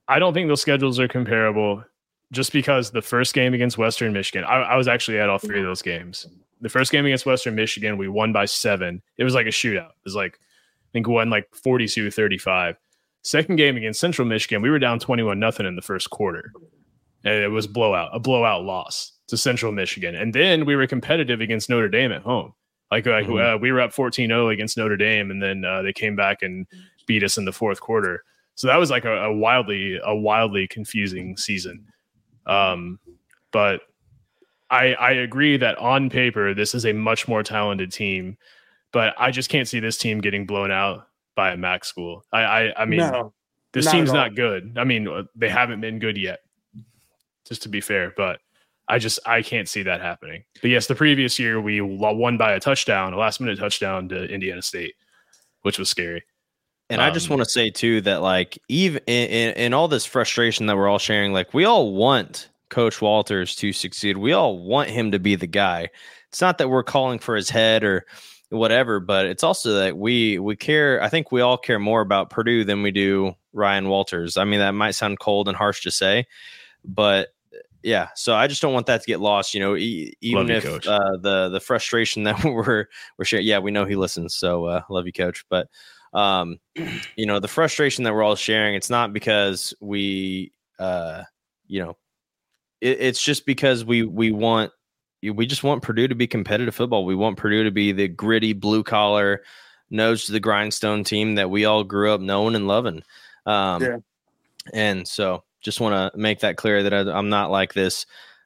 I don't think those schedules are comparable just because the first game against Western Michigan, I, I was actually at all three of those games. The first game against Western Michigan, we won by seven. It was like a shootout. It was like, I think we won like forty-two thirty-five. Second game against Central Michigan, we were down twenty-one nothing in the first quarter. And it was blowout, a blowout loss to Central Michigan. And then we were competitive against Notre Dame at home. Like, like mm-hmm. uh, we were up fourteen oh against Notre Dame, and then uh, they came back and beat us in the fourth quarter. So that was like a, a wildly, a wildly confusing season. Um, but I, I agree that on paper, this is a much more talented team, but I just can't see this team getting blown out by a M A C school. I, I, I mean, no, this not team's not good. I mean, they haven't been good yet, just to be fair, but I just, I can't see that happening. But yes, the previous year we won by a touchdown, a last minute touchdown to Indiana State, which was scary. And um, I just want to say too, that like, even in, in, in all this frustration that we're all sharing, like we all want Coach Walters to succeed. We all want him to be the guy. It's not that we're calling for his head or whatever, but it's also that we we care. I think we all care more about Purdue than we do Ryan Walters. I mean, that might sound cold and harsh to say, but yeah. So I just don't want that to get lost. You know, e- even you, if uh, the the frustration that we're we're sharing. Yeah, we know he listens. So uh, love you, Coach. But um, you know, the frustration that we're all sharing. It's not because we, uh, you know, it, it's just because we we want. We just want Purdue to be competitive football. We want Purdue to be the gritty, blue-collar, nose to the grindstone team that we all grew up knowing and loving. Um, yeah. And so just want to make that clear that I, I'm not like this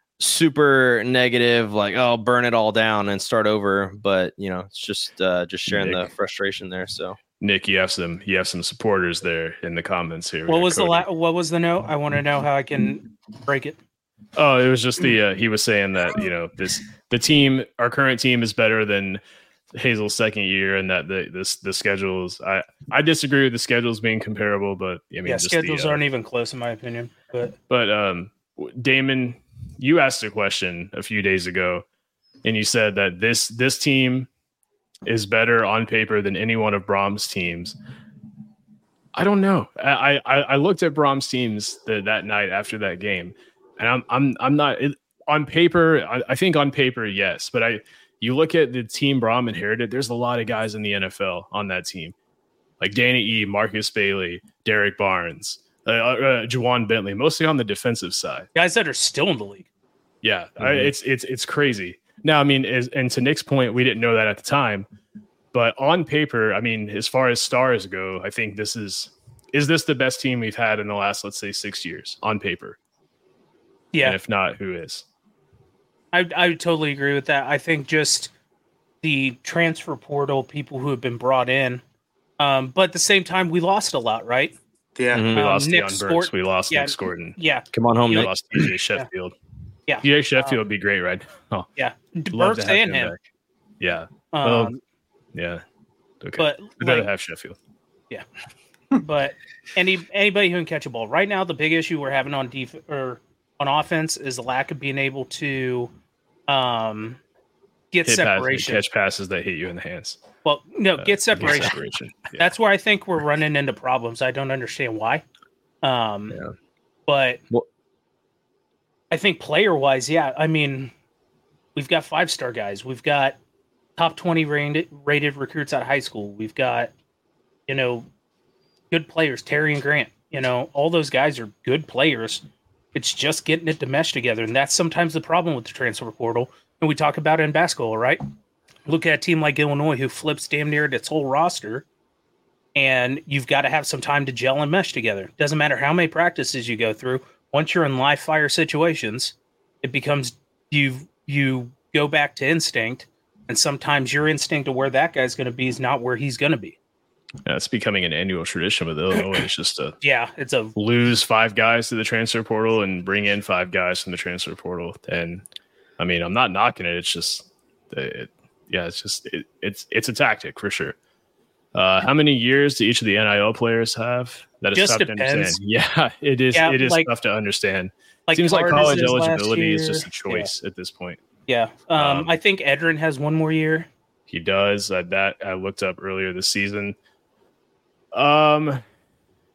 super negative, like, oh, burn it all down and start over. But, you know, it's just uh, just sharing Nick. the frustration there. So, Nick, you have some you have some supporters there in the comments here. What was Cody. the la- What was the note? I want to know how I can break it. Oh, it was just the uh, he was saying that, you know, this the team, our current team is better than Hazel's second year, and that the this the schedules. I I disagree with the schedules being comparable, but I mean, yeah, just schedules the, uh, aren't even close in my opinion. But but um, Damon, you asked a question a few days ago, and you said that this this team is better on paper than any one of Brahms' teams. I don't know. I I, I looked at Brahms' teams the, that night after that game. And I'm I'm I'm not it, on paper. I, I think on paper, yes. But I you look at the team Brahm inherited. There's a lot of guys in the N F L on that team, like Danny E, Marcus Bailey, Derek Barnes, uh, uh, Juwan Bentley, mostly on the defensive side. Guys that are still in the league. Yeah, mm-hmm. I, it's it's it's crazy. Now, I mean, as, and to Nick's point, we didn't know that at the time. But on paper, I mean, as far as stars go, I think this is is this the best team we've had in the last, let's say, six years on paper. Yeah. And if not, who is? I I totally agree with that. I think just the transfer portal, people who have been brought in, um, but at the same time, we lost a lot, right? Yeah, mm-hmm. we um, lost Nick Deion Burks. Scort- We lost yeah, Nick Scorton. Yeah, come on home. We Nick. lost D J Sheffield. Yeah, D J Sheffield um, would be great, right? Oh, yeah, Burks and him. Back. Yeah. Um, well, yeah. Okay. But I'd rather like, have Sheffield. Yeah. But any anybody who can catch a ball right now, the big issue we're having on def- or on offense is the lack of being able to um, get hit separation, pass, catch passes that hit you in the hands. Well, no, uh, get separation. Get separation. Yeah. That's where I think we're running into problems. I don't understand why. Um, yeah. But well, I think player wise, yeah. I mean, we've got five star guys. We've got top twenty rated, rated recruits out of high school. We've got, you know, good players. Terry and Grant. You know, all those guys are good players. It's just getting it to mesh together. And that's sometimes the problem with the transfer portal. And we talk about it in basketball, right? Look at a team like Illinois who flips damn near its whole roster. And you've got to have some time to gel and mesh together. Doesn't matter how many practices you go through. Once you're in live fire situations, it becomes you you go back to instinct. And sometimes your instinct of where that guy's going to be is not where he's going to be. Yeah, it's becoming an annual tradition with Illinois. It's just to yeah, it's a lose five guys to the transfer portal and bring in five guys from the transfer portal. And I mean, I'm not knocking it. It's just, it, yeah, it's just it, it's it's a tactic for sure. Uh, how many years do each of the N I L players have? That is just tough depends. to understand. Yeah, it is. Yeah, it is like, tough to understand. Like Seems like college eligibility year. is just a choice yeah. at this point. Yeah, um, um, I think Edrin has one more year. He does. Uh, that I looked up earlier this season. Um,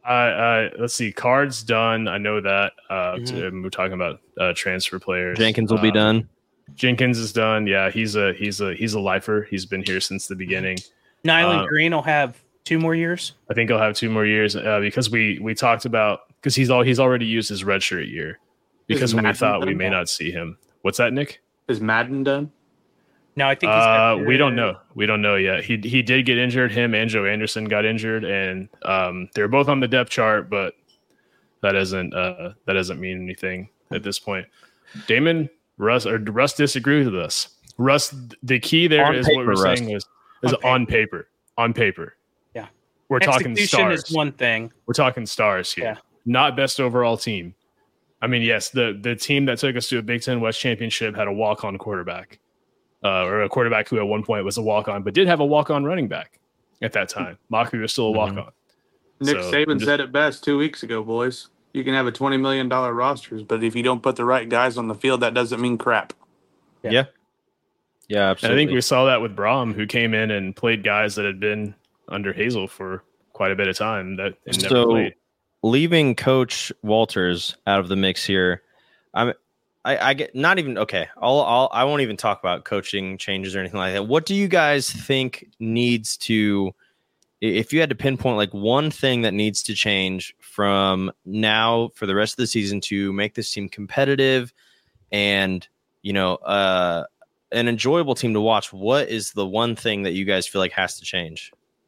I, I let's see. Cards done. I know that. Uh, Mhm. We're talking about uh, transfer players. Jenkins will be Um, done. Jenkins is done. Yeah, he's a he's a he's a lifer. He's been here since the beginning. Nyland Uh, Green will have two more years. I think he'll have two more years uh, because we we talked about because he's all he's already used his redshirt year because Is we Madden thought we done? may not see him. What's that, Nick? Is Madden done? No, I think he's got Uh, we don't know. We don't know yet. He he did get injured. Him and Joe Anderson got injured, and um, they're both on the depth chart, but that doesn't uh, that doesn't mean anything at this point. Damon, Russ, or Russ disagrees with us. Russ, the key there On is paper, what we're Russ. saying is, is On on paper. On paper. Yeah. We're talking Execution stars. is one thing. We're talking stars here. Yeah. Not best overall team. I mean, yes, the the team that took us to a Big Ten West championship had a walk-on quarterback. Uh, or a quarterback who at one point was a walk-on, but did have a walk-on running back at that time. Maku was still a walk-on. Nick So, Saban just- said it best two weeks ago, boys. You can have a twenty million dollars rosters, but if you don't put the right guys on the field, that doesn't mean crap. Yeah. Yeah. Yeah, And I absolutely. think we saw that with Braum, who came in and played guys that had been under Hazel for quite a bit of time that had never So- played. Leaving Coach Walters out of the mix here, I'm I, I get not even okay. I'll, I'll I won't even talk about coaching changes or anything like that. What do you guys think needs to, if you had to pinpoint like one thing that needs to change from now for the rest of the season to make this team competitive and you know uh, an enjoyable team to watch? What is the one thing that you guys feel like has to change?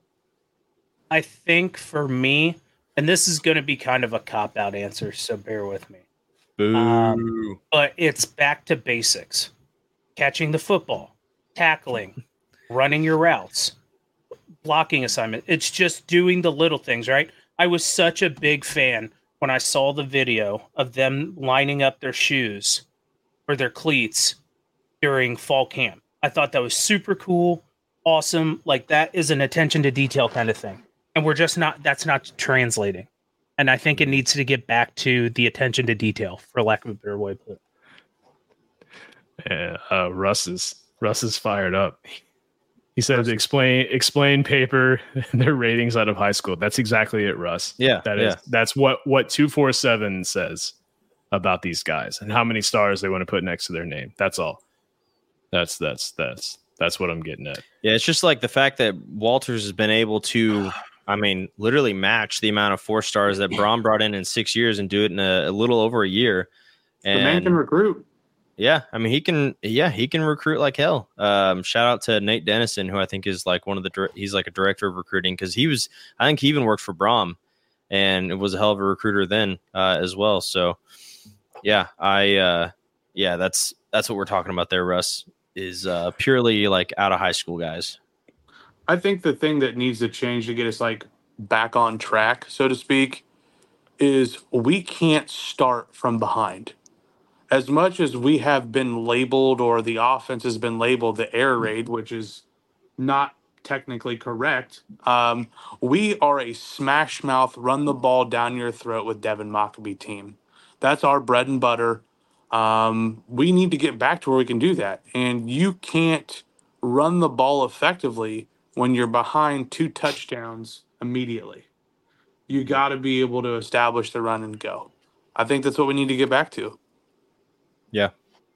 I think for me, and this is going to be kind of a cop out answer, so bear with me. Boo. Um, but it's back to basics: catching the football, tackling, running your routes, blocking assignment. It's just doing the little things, right? I was such a big fan when I saw the video of them lining up their shoes or their cleats during fall camp. I thought that was super cool, awesome. Like that is an attention to detail kind of thing. And we're just not, that's not translating. And I think it needs to get back to the attention to detail, for lack of a better way to put it. Yeah, uh, Russ is Russ is fired up. He said, "Explain, explain paper their ratings out of high school." That's exactly it, Russ. Yeah, that is yeah. that's what what two four seven says about these guys and how many stars they want to put next to their name. That's all. That's that's that's that's what I'm getting at. Yeah, it's just like the fact that Walters has been able to, I mean, literally match the amount of four stars that Braun brought in in six years and do it in a, a little over a year. And The man can recruit. yeah, I mean, he can, yeah, he can recruit like hell. Um, shout out to Nate Dennison, who I think is like one of the, dir- he's like a director of recruiting because he was, I think he even worked for Braum and it was a hell of a recruiter then uh, as well. So yeah, I, uh, yeah, that's, that's what we're talking about there, Russ, is uh, purely like out of high school guys. I think the thing that needs to change to get us like back on track, so to speak, is we can't start from behind. As much as we have been labeled, or the offense has been labeled the air raid, which is not technically correct, um, we are a smash mouth, run the ball down your throat with Devin Mockabee team. That's our bread and butter. Um, we need to get back to where we can do that. And you can't run the ball effectively when you're behind two touchdowns immediately. You got to be able to establish the run and go. I think that's what we need to get back to. Yeah.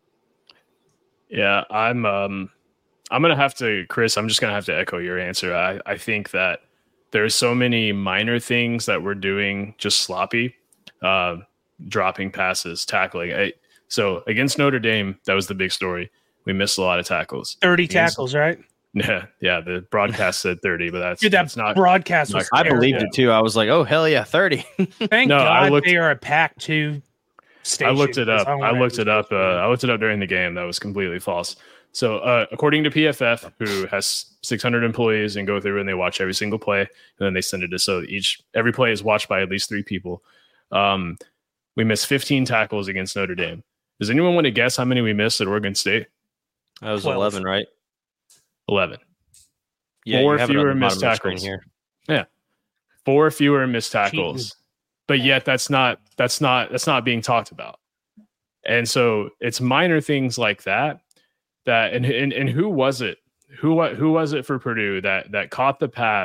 Yeah, I'm um I'm gonna have to, Chris, I'm just gonna have to echo your answer. I, I think that there's so many minor things that we're doing just sloppy, uh, dropping passes, tackling. I, so against Notre Dame, that was the big story. We missed a lot of tackles. thirty Against- tackles, right? Yeah, yeah. The broadcast said thirty, but that's, Dude, that that's not. broadcast was I terrible. believed it too. I was like, oh, hell yeah, thirty. Thank No, I God looked- they are a Pac two station. I looked it up. because I wanna looked it up. Uh, I looked it up during the game. That was completely false. So, uh, according to P F F, who has six hundred employees and go through and they watch every single play, and then they send it to so each every play is watched by at least three people. Um, we missed fifteen tackles against Notre Dame. Does anyone want to guess how many we missed at Oregon State? That was twelve. eleven, right? Eleven. Yeah, Four you have it on fewer the missed bottom of the screen tackles. here. Four fewer missed tackles, Cheating. but yet that's not that's not that's not being talked about. And so it's minor things like that. That and and, and who was it? Who who was it for Purdue that that caught the pass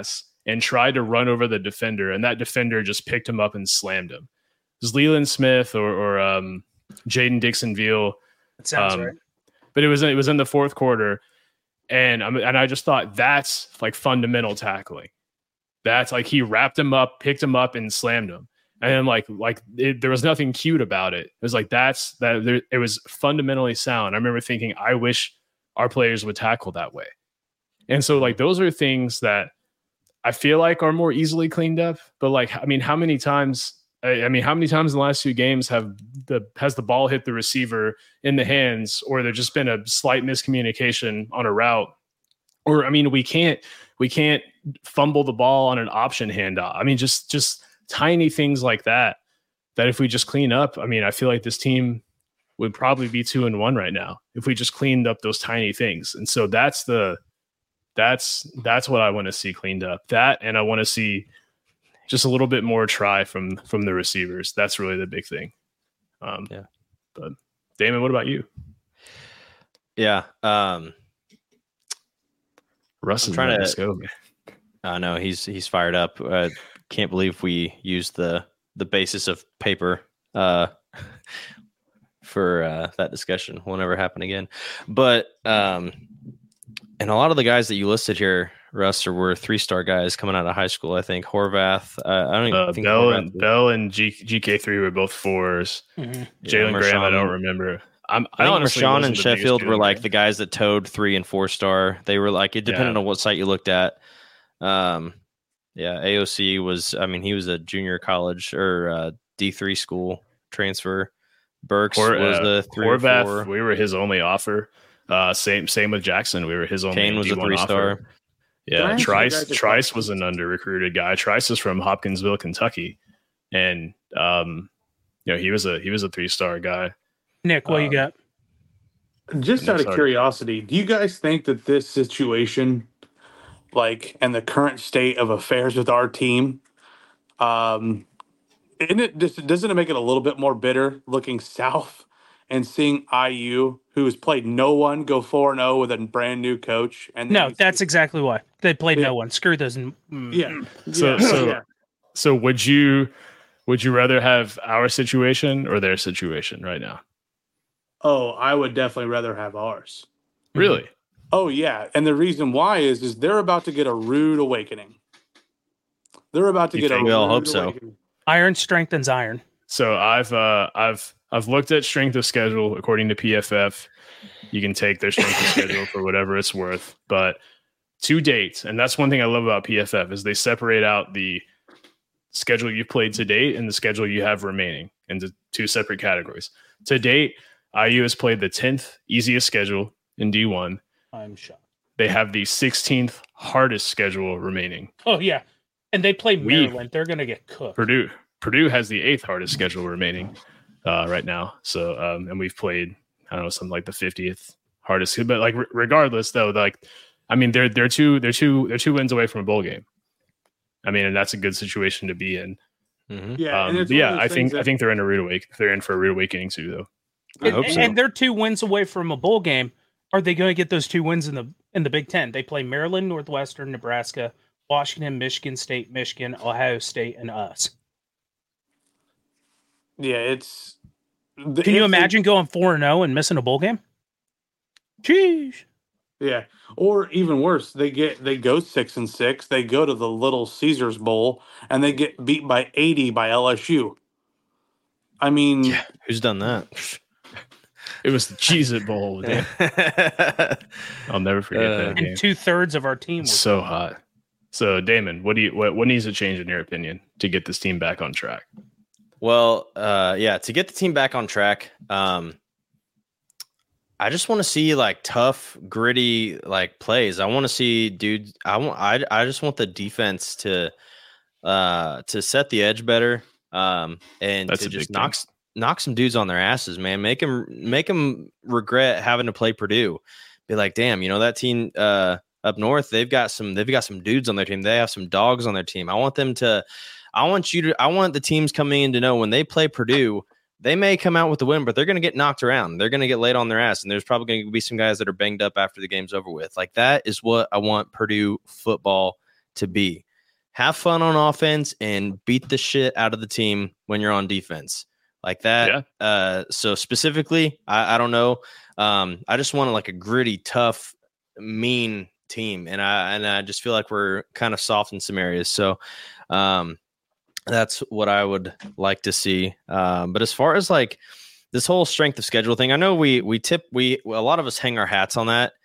and tried to run over the defender, and that defender just picked him up and slammed him. It was Leland Smith or, or um, Jaden Dixon-Veal. That sounds um, right. But it was it was in the fourth quarter, and I and I just thought that's like fundamental tackling. That's like he wrapped him up, picked him up, and slammed him. And then like like it, there was nothing cute about it. It was like that's that. There, it was fundamentally sound. I remember thinking, I wish our players would tackle that way. And so like those are things that I feel like are more easily cleaned up. But like, I mean, how many times? I, I mean, how many times in the last two games have the has the ball hit the receiver in the hands, or there's just been a slight miscommunication on a route? Or I mean, we can't we can't fumble the ball on an option handoff. I mean, just just tiny things like that. That if we just clean up, I mean, I feel like this team would probably be two and one right now if we just cleaned up those tiny things. And so that's the that's that's what I want to see cleaned up. That, and I want to see just a little bit more try from from the receivers. That's really the big thing. Um, yeah. But Damon, what about you? Yeah. Um, Russ is trying to to go. I know he's he's fired up. Uh, can't believe we used the the basis of paper uh, for uh, that discussion. Won't ever happen again. But um, and a lot of the guys that you listed here, Russ, were three star guys coming out of high school. I think Horvath. Uh, I don't even uh, think Bell Horvath and was. Bell and G, GK3 were both fours. Mm-hmm. Jalen Yeah, Graham, I Marshawn- don't remember. I'm, I I think honestly Marshawn wasn't and the biggest Sheffield were Jalen like Graham. the guys that towed three and four star. They were like, it depended Yeah. on what site you looked at. Um, yeah, A O C was, I mean, he was a junior college or uh, D three school transfer. Burks Hor- was uh, the three or Horvath, four. we were his only offer. Uh, same same with Jackson. We were his only Kane was a D one three star. offer. Can I Yeah, ask you Trice guys a Trice question? was an under recruited guy. Trice is from Hopkinsville, Kentucky, and um, you know he was a he was a three star guy. Nick, what you Um, got? Just I'm out of sorry. curiosity, do you guys think that this situation, like, and the current state of affairs with our team, um, isn't it just doesn't it make it a little bit more bitter looking south and seeing I U, who has played no one, go four and zero with a brand new coach? And then No, you that's see- exactly why they played Yeah. no one. Screw those. mm, yeah. So- yeah, so- yeah. So would you would you rather have our situation or their situation right now? Oh, I would definitely rather have ours. Really? Oh yeah, and the reason why is is they're about to get a rude awakening. They're about to You get a think? rude We all hope so. awakening. Iron strengthens iron. So I've uh, I've I've looked at strength of schedule according to P F F. You can take their strength of schedule for whatever it's worth, but to date, and that's one thing I love about P F F is they separate out the schedule you've played to date and the schedule you have remaining into two separate categories. To date, I U has played the tenth easiest schedule in D one. I'm shocked. They have the sixteenth hardest schedule remaining. Oh yeah, and they play We- Maryland. They're gonna get cooked. Purdue Purdue has the eighth hardest schedule remaining uh, right now. So um, and we've played I don't know something like the fiftieth hardest. But like re- regardless though, like I mean they're they're two they're two they're two wins away from a bowl game. I mean, and that's a good situation to be in. Mhm. Yeah, Um, and it's but one yeah, of those I things think that- I think they're in a rude awake. They're in for a rude awakening too, though. I and, hope so. and they're two wins away from a bowl game. Are they going to get those two wins in the in the Big Ten? They play Maryland, Northwestern, Nebraska, Washington, Michigan State, Michigan, Ohio State, and us. yeah, it's. the- Can you if they- imagine going four and zero and missing a bowl game? Jeez. Yeah, or even worse, they get they go six and six. They go to the Little Caesars Bowl and they get beat by eighty by L S U. I mean, Yeah. Who's done that? It was the Cheez It Bowl. Damn. I'll never forget Uh, that game. And two thirds of our team was So hot. So Damon, what do you what, what needs to change in your opinion to get this team back on track? Well, uh, yeah, to get the team back on track, um, I just want to see like tough, gritty like plays. I want to see dudes. I want. I I just want the defense to uh to set the edge better. Um, and That's to a just big knock thing. knock some dudes on their asses, man. Make them make them regret having to play Purdue. Be like, damn, you know that team uh up north. They've got some. They've got some dudes on their team. They have some dogs on their team. I want them to. I want you to. I want the teams coming in to know when they play Purdue, they may come out with the win, but they're going to get knocked around. They're going to get laid on their ass, and there's probably going to be some guys that are banged up after the game's over with. Like that is what I want Purdue football to be. have fun on offense and beat the shit out of the team when you're on defense like that. Yeah. Uh, so specifically, I, I don't know. Um, I just want like a gritty, tough, mean team. And I, and I just feel like we're kind of soft in some areas. So, um, that's what I would like to see. Um, but as far as like this whole strength of schedule thing, I know we we tip we a lot of us hang our hats on that.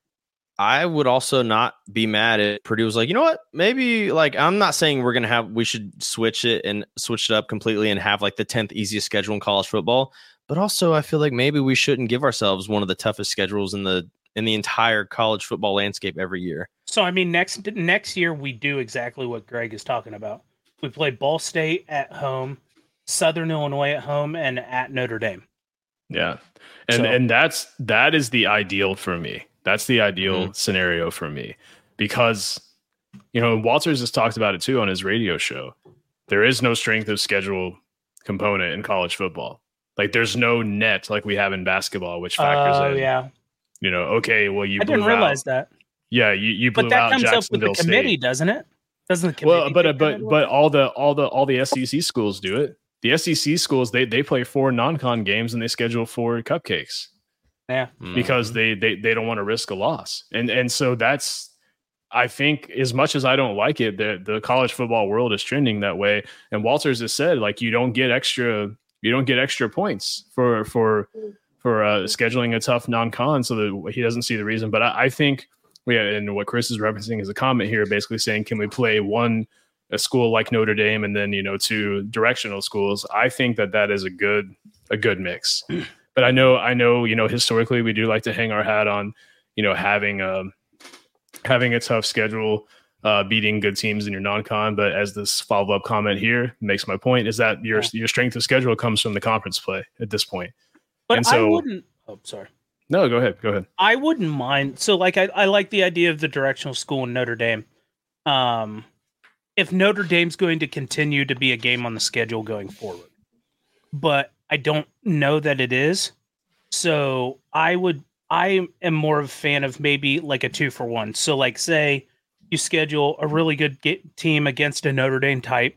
I would also not be mad if Purdue was like, you know what, maybe like I'm not saying we're gonna have we should switch it and switch it up completely and have like the tenth easiest schedule in college football. But also, I feel like maybe we shouldn't give ourselves one of the toughest schedules in the in the entire college football landscape every year. So I mean, next next year we do exactly what Greg is talking about. We play Ball State at home, Southern Illinois at home, and at Notre Dame. Yeah. And So- and that's that is the ideal for me. That's the ideal Mm-hmm. scenario for me. Because, you know, Walters has talked about it too on his radio show. There is no strength of schedule component in college football. Like there's no net like we have in basketball, which factors Oh in, yeah, you know, okay, well you I didn't blew realize out, that. Yeah, you, you blew But that out comes up with Jacksonville the committee, State. doesn't it? Doesn't the committee? Well, but take but that but into all the all the all the S E C schools do it. The S E C schools they they play four non-con games and they schedule four cupcakes yeah. because they they they don't want to risk a loss. And and so that's I think as much as I don't like it, the the college football world is trending that way. And Walters has said like you don't get extra you don't get extra points for for for uh, scheduling a tough non-con, so that he doesn't see the reason. But I, I think. Yeah, and what Chris is referencing is a comment here, basically saying, can we play one a school like Notre Dame and then you know two directional schools? I think that that is a good a good mix. But I know I know you know historically we do like to hang our hat on you know having a having a tough schedule, uh, beating good teams in your non-con. But as this follow up comment here makes my point, is that your your strength of schedule comes from the conference play at this point. But And so- I wouldn't. Oh, sorry. No, go ahead, go ahead. I wouldn't mind. So, like, I, I like the idea of the directional school in Notre Dame. Um, if Notre Dame's going to continue to be a game on the schedule going forward, but I don't know that it is. So, I would. I am more of a fan of maybe like a two for one. So, like, say you schedule a really good get, team against a Notre Dame type,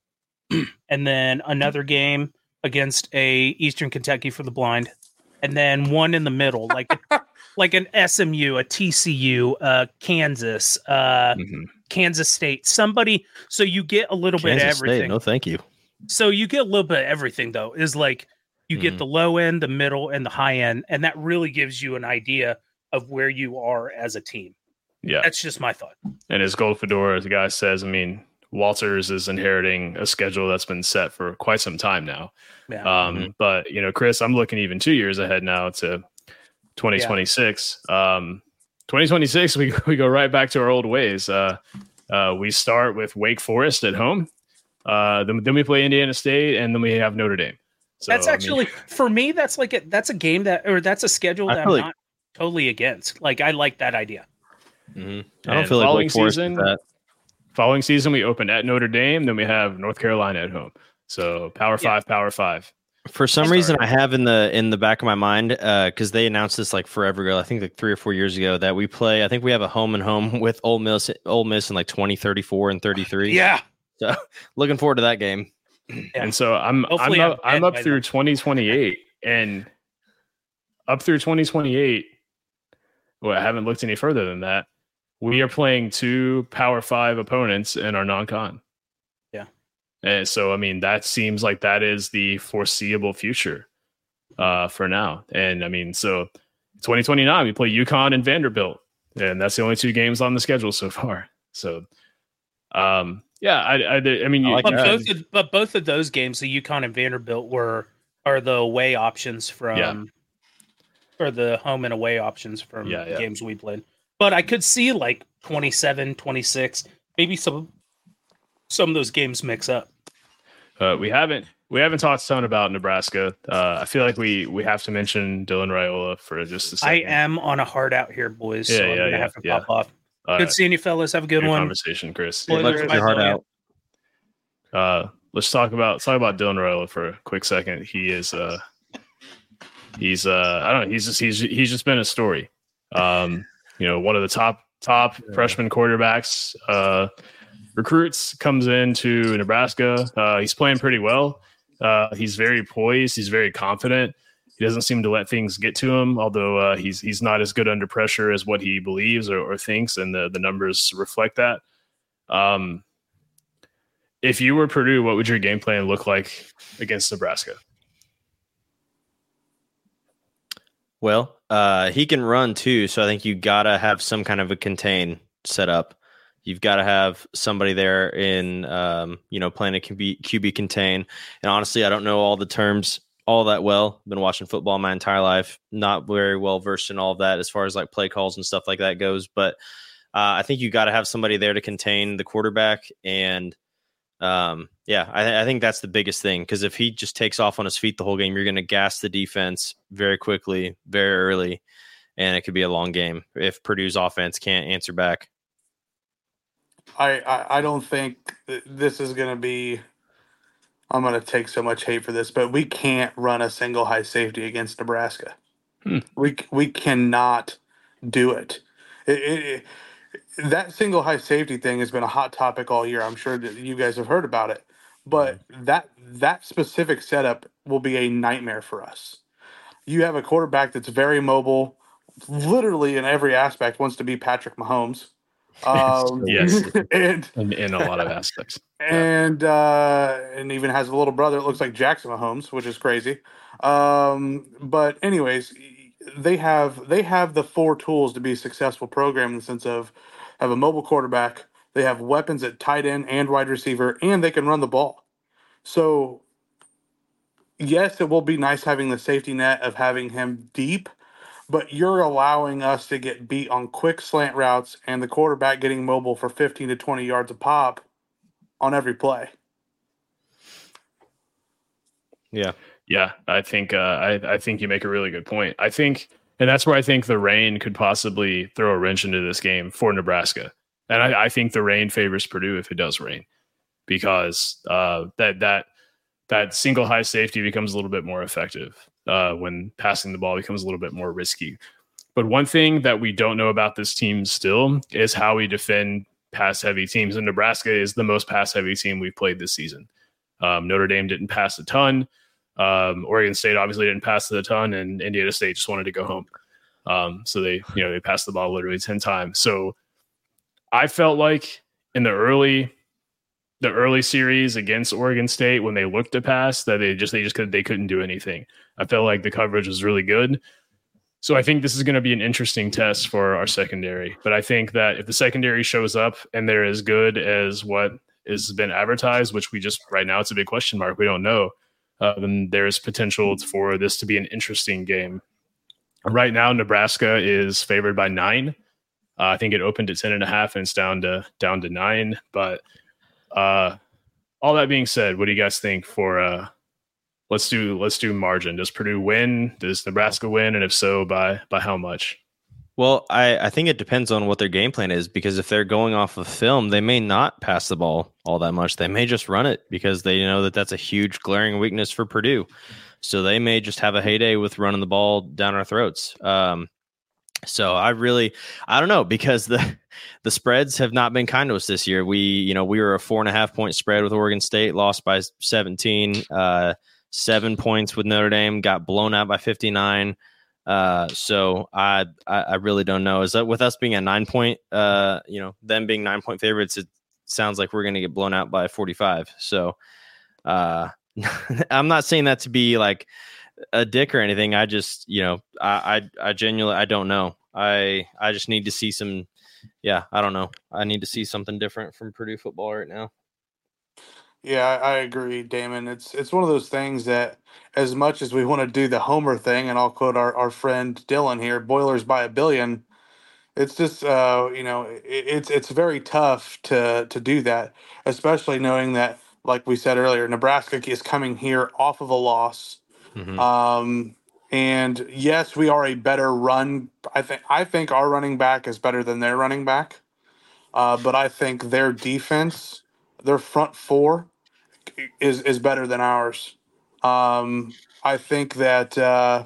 and then another game against a Eastern Kentucky for the blind. And then one in the middle, like a, like an S M U, a T C U, uh, Kansas, uh, Mhm. Kansas State, somebody. So you get a little bit of Kansas State, everything. no, thank you. So you get a little bit of everything, though. Is like you get Mhm. the low end, the middle, and the high end, and that really gives you an idea of where you are as a team. Yeah. That's just my thought. And as Gold Fedora, the guy says, I mean, Walters is inheriting a schedule that's been set for quite some time now. Yeah. Um, Mhm. But, you know, Chris, I'm looking even two years ahead now to twenty twenty-six. Um, twenty twenty-six, we, we go right back to our old ways. Uh, uh, we start with Wake Forest at home. Uh, then, then we play Indiana State, and then we have Notre Dame. So, that's I mean, actually for me. That's like a, that's a game that, or that's a schedule I that I'm feel like- not totally against. Like I like that idea. Mhm. I don't And feel like following Wake Forest season- did that. following season, we open at Notre Dame. Then we have North Carolina at home. So Power Yeah. Five, Power Five. For some Sorry. reason, I have in the in the back of my mind because they announced this like forever ago. I think like three or four years ago that we play. I think we have a home and home with Ole Miss, Ole Miss in like twenty thirty-four and thirty-three. Yeah. So looking forward to that game. Yeah. And so I'm Hopefully I'm I'm up, I'm dead up by through then. twenty twenty-eight, and up through twenty twenty-eight. Well, I haven't looked any further than that. We are playing two Power Five opponents in our non-con. Yeah. And so, I mean, that seems like that is the foreseeable future uh, for now. And I mean, so twenty twenty-nine, we play UConn and Vanderbilt, and that's the only two games on the schedule so far. So, um, yeah, I, I, I mean, I you, like But that. both of, but both of those games, the UConn and Vanderbilt were are the away options from Yeah. or the home and away options from Yeah, the yeah. games we played. But I could see like twenty-seven, twenty-six, maybe some some of those games mix up. Uh, we haven't we haven't talked a ton about Nebraska. Uh, I feel like we we have to mention Dylan Raiola for just a I second. am on a hard out here, boys. Yeah, so I'm yeah, gonna yeah, have to yeah. pop off. All Good right, seeing you fellas. Have a good good one. conversation, Chris. Good Good luck luck with with your heart Bye. out. Uh, let's talk about let's talk about Dylan Raiola for a quick second. He is uh he's uh I don't know he's just he's he's just been a story. Um, you know, one of the top top freshman quarterbacks uh recruits, comes into Nebraska. Uh, he's playing pretty well. Uh, he's very poised. He's very confident. He doesn't seem to let things get to him, although uh, he's he's not as good under pressure as what he believes or, or thinks, and the, the numbers reflect that. Um, if you were Purdue, what would your game plan look like against Nebraska? Well, uh, he can run too, so I think you gotta have some kind of a contain set up. You've got to have somebody there in, um, you know, playing a Q B, Q B contain. And honestly, I don't know all the terms all that well. Been watching football my entire life, not very well versed in all of that as far as like play calls and stuff like that goes. But uh, I think you got to have somebody there to contain the quarterback. And um, yeah, I, th- I think that's the biggest thing, because if he just takes off on his feet the whole game, you're going to gas the defense very quickly, very early, and it could be a long game if Purdue's offense can't answer back. I, I, I don't think th- this is going to be – I'm going to take so much hate for this, but we can't run a single high safety against Nebraska. Hmm. We we cannot do it. It, it, it. That single high safety thing has been a hot topic all year. I'm sure that you guys have heard about it. But that that specific setup will be a nightmare for us. You have a quarterback that's very mobile, literally in every aspect, wants to be Patrick Mahomes. Um, yes, and in, in a lot of aspects, and yeah. uh, and even has a little brother that looks like Jackson Mahomes, which is crazy. Um, but anyways, they have they have the four tools to be a successful program, in the sense of have a mobile quarterback, they have weapons at tight end and wide receiver, and they can run the ball. So yes, it will be nice having the safety net of having him deep, but you're allowing us to get beat on quick slant routes and the quarterback getting mobile for fifteen to twenty yards a pop on every play. Yeah. Yeah, I think uh, I, I think you make a really good point. I think, and that's where I think the rain could possibly throw a wrench into this game for Nebraska. And I, I think the rain favors Purdue if it does rain, because uh, that that that single high safety becomes a little bit more effective uh, when passing the ball becomes a little bit more risky. But one thing that we don't know about this team still is how we defend pass heavy teams. And Nebraska is the most pass heavy team we've played this season. Um, Notre Dame didn't pass a ton. Um, Oregon State obviously didn't pass it a ton, and Indiana State just wanted to go home. Um, so they, you know, they passed the ball literally ten times. So I felt like in the early, the early series against Oregon State, when they looked to pass, that they just, they just could, they couldn't do anything. I felt like the coverage was really good. So I think this is going to be an interesting test for our secondary. But I think that if the secondary shows up and they're as good as what has been advertised, which we just, right now, it's a big question mark. We don't know. Uh, then there's potential for this to be an interesting game. Right now, Nebraska is favored by nine. Uh, I think it opened at ten and a half, and it's down to down to nine. But uh, all that being said, what do you guys think for? Uh, let's do let's do margin. Does Purdue win? Does Nebraska win? And if so, by by how much? Well, I, I think it depends on what their game plan is, because if they're going off of film, they may not pass the ball all that much. They may just run it because they know that that's a huge glaring weakness for Purdue. So they may just have a heyday with running the ball down our throats. Um, so I really, I don't know, because the the spreads have not been kind to us this year. We, you know, we were a four and a half point spread with Oregon State, lost by seventeen, uh, seven points with Notre Dame, got blown out by fifty-nine. Uh, so I, I, I really don't know. Is that with us being a nine point, uh, you know, them being nine point favorites, it sounds like we're going to get blown out by forty-five. So, uh, I'm not saying that to be like a dick or anything. I just, you know, I, I, I genuinely, I don't know. I, I just need to see some, yeah, I don't know. I need to see something different from Purdue football right now. Yeah, I agree, Damon. It's it's one of those things that, as much as we want to do the Homer thing, and I'll quote our, our friend Dylan here, Boilers by a billion, it's just, uh, you know, it, it's it's very tough to, to do that, especially knowing that, like we said earlier, Nebraska is coming here off of a loss. Mm-hmm. Um, and yes, we are a better run. I think I think our running back is better than their running back. Uh, but I think their defense, their front four, is is better than ours. Um, I think that uh,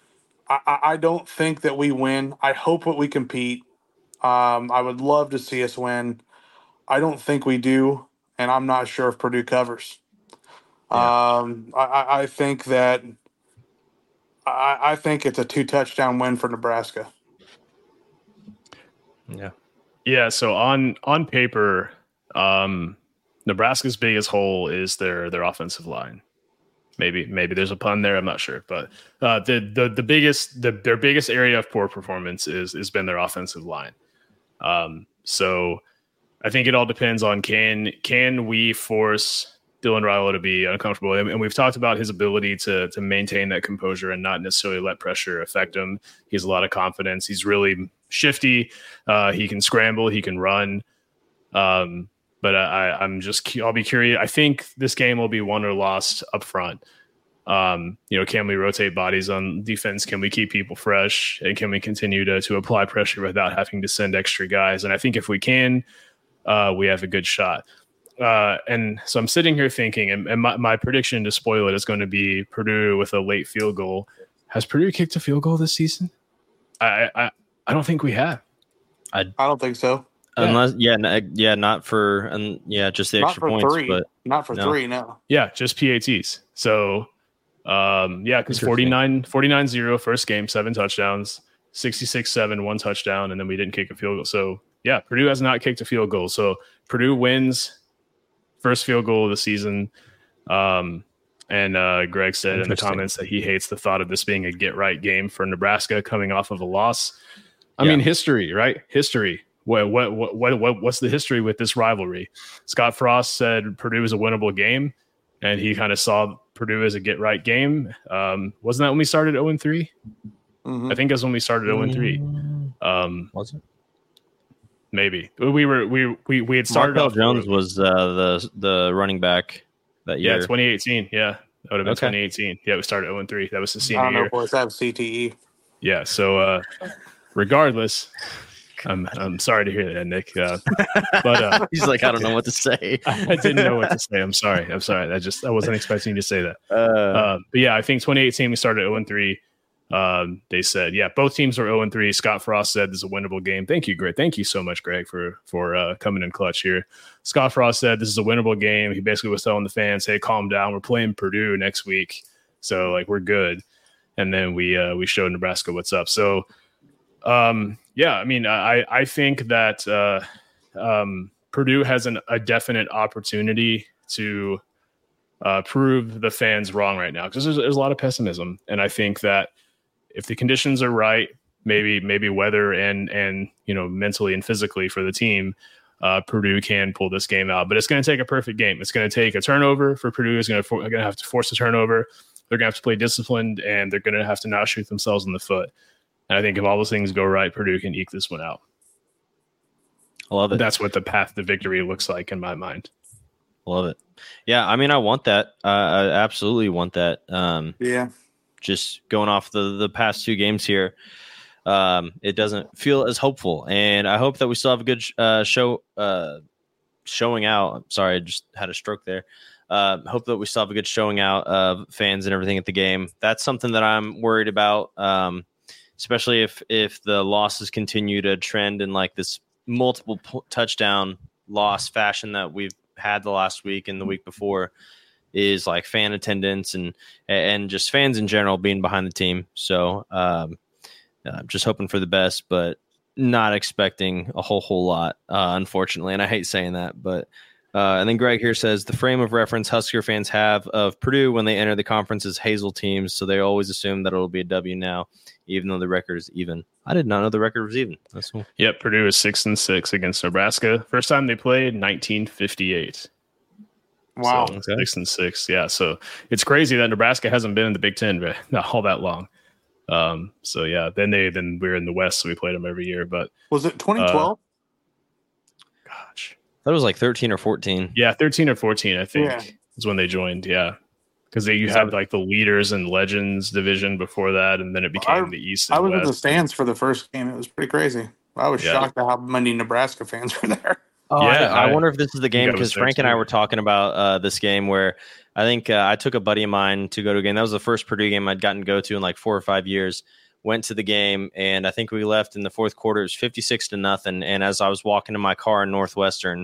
I, I don't think that we win. I hope that we compete. Um, I would love to see us win. I don't think we do, and I'm not sure if Purdue covers. Yeah. Um, I, I think that I, I think it's a two touchdown win for Nebraska. Yeah. Yeah. So on on paper, um, Nebraska's biggest hole is their their offensive line. Maybe maybe there's a pun there. I'm not sure, but uh, the the the biggest the their biggest area of poor performance is has been their offensive line. Um, so I think it all depends on can can we force Dylan Raiola to be uncomfortable, and we've talked about his ability to to maintain that composure and not necessarily let pressure affect him. He has a lot of confidence. He's really shifty. Uh, he can scramble. He can run. Um, But I, I'm just, I'll be curious. I think this game will be won or lost up front. Um, you know, can we rotate bodies on defense? Can we keep people fresh? And can we continue to to apply pressure without having to send extra guys? And I think if we can, uh, we have a good shot. Uh, and so I'm sitting here thinking, and, and my, my prediction to spoil it is going to be Purdue with a late field goal. Has Purdue kicked a field goal this season? I I, I don't think we have. I don't think so. Yeah. Unless, yeah, n- yeah, not for, um, yeah, just the Not extra for points, three. but Not for no. three, no. Yeah, just P A Ts. So, um, yeah, because forty-nine zero first game, seven touchdowns, sixty-six seven, one touchdown, and then we didn't kick a field goal. So, yeah, Purdue has not kicked a field goal. So, Purdue wins first field goal of the season. Um, and uh, Greg said in the comments that he hates the thought of this being a get-right game for Nebraska coming off of a loss. I Yeah. mean, history, right? History. What, what what what what what's the history with this rivalry? Scott Frost said Purdue is a winnable game, and he kind of saw Purdue as a get right game. Um, wasn't that when we started zero and three? Mm-hmm. I think that's when we started zero and three. Um, was it? Maybe we were we we we had started. Markel off Jones was uh, the the running back that year. Yeah, twenty eighteen. Yeah, that would have been Okay. twenty eighteen. Yeah, we started zero and three. That was the I senior don't know, year. boys. I have C T E. Yeah. So uh, regardless. I'm I'm sorry to hear that, Nick. Uh, but uh, He's like, I don't know what to say. I didn't know what to say. I'm sorry. I'm sorry. I just I wasn't expecting you to say that. Uh, Uh, but yeah, I think twenty eighteen we started zero and three. Um, they said, yeah, both teams were zero and three. Scott Frost said this is a winnable game. Thank you, Greg. Thank you so much, Greg, for for uh, coming in clutch here. Scott Frost said this is a winnable game. He basically was telling the fans, "Hey, calm down. We're playing Purdue next week, so like we're good." And then we uh, we showed Nebraska what's up. So. Um, yeah, I mean, I, I think that uh, um, Purdue has an, a definite opportunity to uh, prove the fans wrong right now because there's, there's a lot of pessimism. And I think that if the conditions are right, maybe maybe weather and, and you know, mentally and physically for the team, uh, Purdue can pull this game out. But it's going to take a perfect game. It's going to take a turnover for Purdue. Is going to for, have to force a turnover. They're going to have to play disciplined, and they're going to have to not shoot themselves in the foot. And I think if all those things go right, Purdue can eke this one out. I love it. That's what the path to victory looks like in my mind. Love it. Yeah, I mean, I want that. Uh, I absolutely want that. Um, Yeah. just going off the, the past two games here, um, it doesn't feel as hopeful. And I hope that we still have a good uh, show uh, showing out. I'm sorry, I just had a stroke there. Uh, hope that we still have a good showing out of fans and everything at the game. That's something that I'm worried about. Um, especially if if the losses continue to trend in like this multiple p- touchdown loss fashion that we've had the last week and the week before, is like fan attendance and and just fans in general being behind the team. So um, I'm just hoping for the best, but not expecting a whole whole lot, uh, unfortunately. And I hate saying that, but uh, and then Greg here says the frame of reference Husker fans have of Purdue when they enter the conference is Hazel teams, so they always assume that it'll be a W now, even though the record is even. I did not know the record was even. That's cool. Yep, Purdue is six and six against Nebraska. First time they played, nineteen fifty-eight. Wow. So, six and six. Yeah, so it's crazy that Nebraska hasn't been in the Big Ten but not all that long. Um, so yeah, then they then we we're in the West, so we played them every year. But Was it twenty twelve? uh, gosh, That was like thirteen or fourteen. yeah, thirteen or fourteen, I think, Yeah. is when they joined. Yeah, because they you had like the leaders and legends division before that, and then it became I- the East and I was West. in the stands for the first game. It was pretty crazy. I was Yeah. shocked at how many Nebraska fans were there. Oh, Yeah, I, I I- wonder if this is the game I was because there Frank and I too. were talking about uh, this game where I think uh, I took a buddy of mine to go to a game. That was the first Purdue game I'd gotten to go to in like four or five years. Went to the game, and I think we left in the fourth quarter. It was fifty-six to nothing. And as I was walking to my car in Northwestern,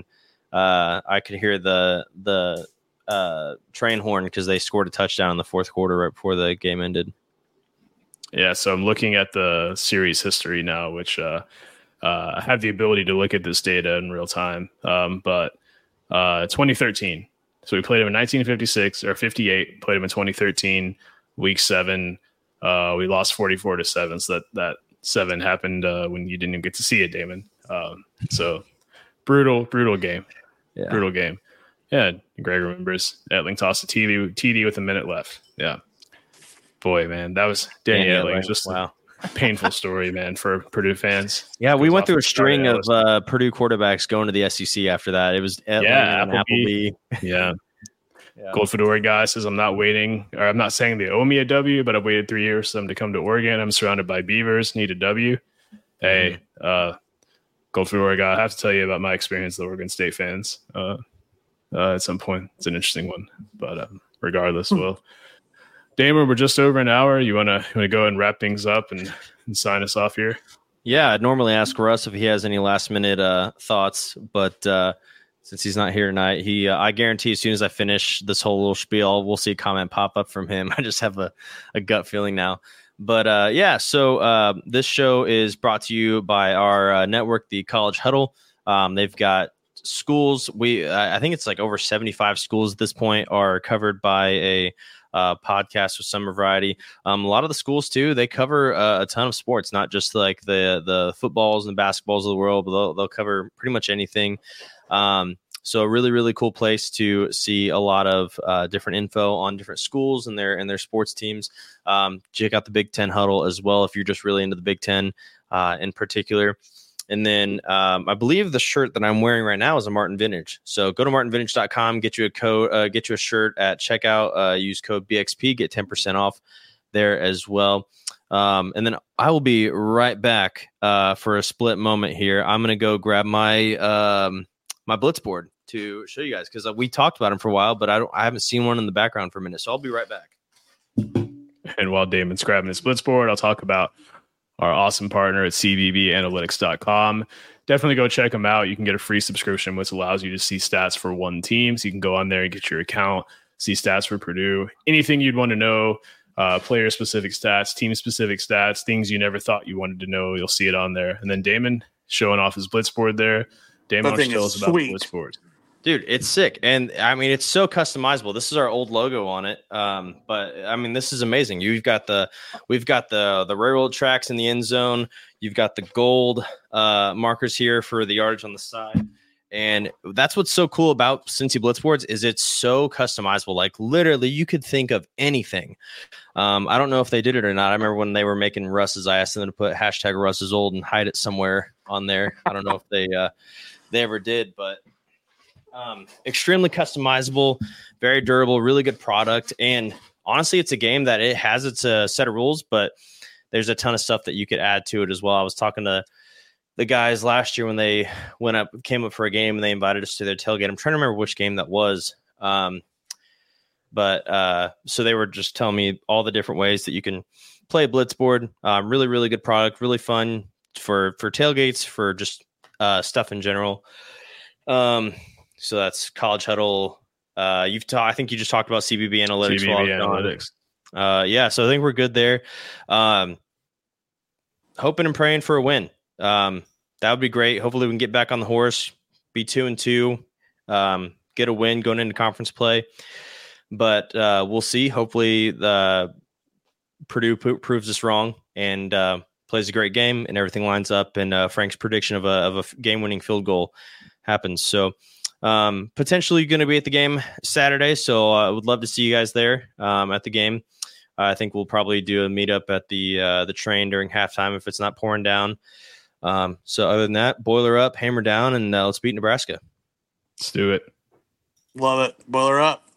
uh, I could hear the the uh, train horn because they scored a touchdown in the fourth quarter right before the game ended. Yeah, so I'm looking at the series history now, which uh, uh, I have the ability to look at this data in real time. Um, but uh, twenty thirteen, so we played him in nineteen fifty-six or fifty-eight. Played him in twenty thirteen, week seven. Uh, we lost forty-four to seven. So that that seven happened uh, when you didn't even get to see it, Damon. Um, so brutal, brutal game, Yeah. brutal game. Yeah, Greg remembers Etling tossed a T D, T D with a minute left. Yeah. Boy, man, that was Danny Danny Etling. Etling, Just wow. a painful story, man, for Purdue fans. Yeah, we Goes went off through a the start string of Ellis. uh, Purdue quarterbacks going to the S E C after that. It was Etling Yeah, and Appleby. Appleby. Yeah. Yeah. Gold Fedora guy says, I'm not waiting, or I'm not saying they owe me a W, but I've waited three years for them to come to Oregon. I'm surrounded by Beavers, need a W. Hey, uh, Gold Fedora guy, I have to tell you about my experience with Oregon State fans uh, uh, at some point. It's an interesting one, but um, regardless, well, Damon, we're just over an hour. You want to want to go and wrap things up and, and sign us off here? Yeah, I'd normally ask Russ if he has any last minute uh, thoughts, but uh, since he's not here tonight, he uh, I guarantee as soon as I finish this whole little spiel, we'll see a comment pop up from him. I just have a, a gut feeling now. But uh, yeah, so uh, this show is brought to you by our uh, network, the College Huddle. Um, they've got schools. We I think it's like over seventy-five schools at this point are covered by a uh, podcast with Summer Variety. Um, a lot of the schools too, they cover uh, a ton of sports, not just like the the footballs and basketballs of the world, but they'll, they'll cover pretty much anything. Um, so a really, really cool place to see a lot of uh, different info on different schools and their and their sports teams. Um, check out the Big Ten Huddle as well if you're just really into the Big Ten uh, in particular. And then um, I believe the shirt that I'm wearing right now is a Martin Vintage. So go to martin vintage dot com, get you a code, uh, get you a shirt at checkout. Uh, use code B X P, get ten percent off there as well. Um, and then I will be right back uh, for a split moment here. I'm going to go grab my um, my Blitz board to show you guys because we talked about them for a while, but I don't I haven't seen one in the background for a minute. So I'll be right back. And while Damon's grabbing his Blitz board, I'll talk about our awesome partner at C B B analytics dot com. Definitely go check them out. You can get a free subscription, which allows you to see stats for one team. So you can go on there and get your account, see stats for Purdue, anything you'd want to know, uh, player-specific stats, team-specific stats, things you never thought you wanted to know. You'll see it on there. And then Damon showing off his Blitz board there. Damon, why don't you tell us about the Blitz board? Dude, it's sick. And I mean, it's so customizable. This is our old logo on it. Um, but I mean, this is amazing. You've got the, we've got the, the railroad tracks in the end zone. You've got the gold uh, markers here for the yardage on the side. And that's what's so cool about Cincy Blitz boards is it's so customizable. Like literally you could think of anything. Um, I don't know if they did it or not. I remember when they were making Russ's, I asked them to put hashtag Russ is old and hide it somewhere on there. I don't know if they, uh, they ever did, but Um, extremely customizable, very durable, really good product. And honestly, it's a game that it has its uh, set of rules, but there's a ton of stuff that you could add to it as well. I was talking to the guys last year when they went up, came up for a game and they invited us to their tailgate. I'm trying to remember which game that was. Um, but uh, so they were just telling me all the different ways that you can play Blitzboard. Um, really, really good product, really fun for, for tailgates, for just uh, stuff in general. Um, So that's College Huddle. Uh, you've ta- I think you just talked about C B B Analytics. C B B Analytics. Uh, yeah, so I think we're good there. Um, hoping and praying for a win. Um, that would be great. Hopefully we can get back on the horse, be two and two, um, get a win going into conference play. But uh, we'll see. Hopefully the Purdue p- proves us wrong and uh, plays a great game and everything lines up. And uh, Frank's prediction of a of a game-winning field goal happens. So. Um, potentially going to be at the game Saturday, so I uh, would love to see you guys there um, at the game. Uh, I think we'll probably do a meetup at the uh, the train during halftime if it's not pouring down. Um, so other than that, boiler up, hammer down, and uh, let's beat Nebraska. Let's do it. Love it. Boiler up.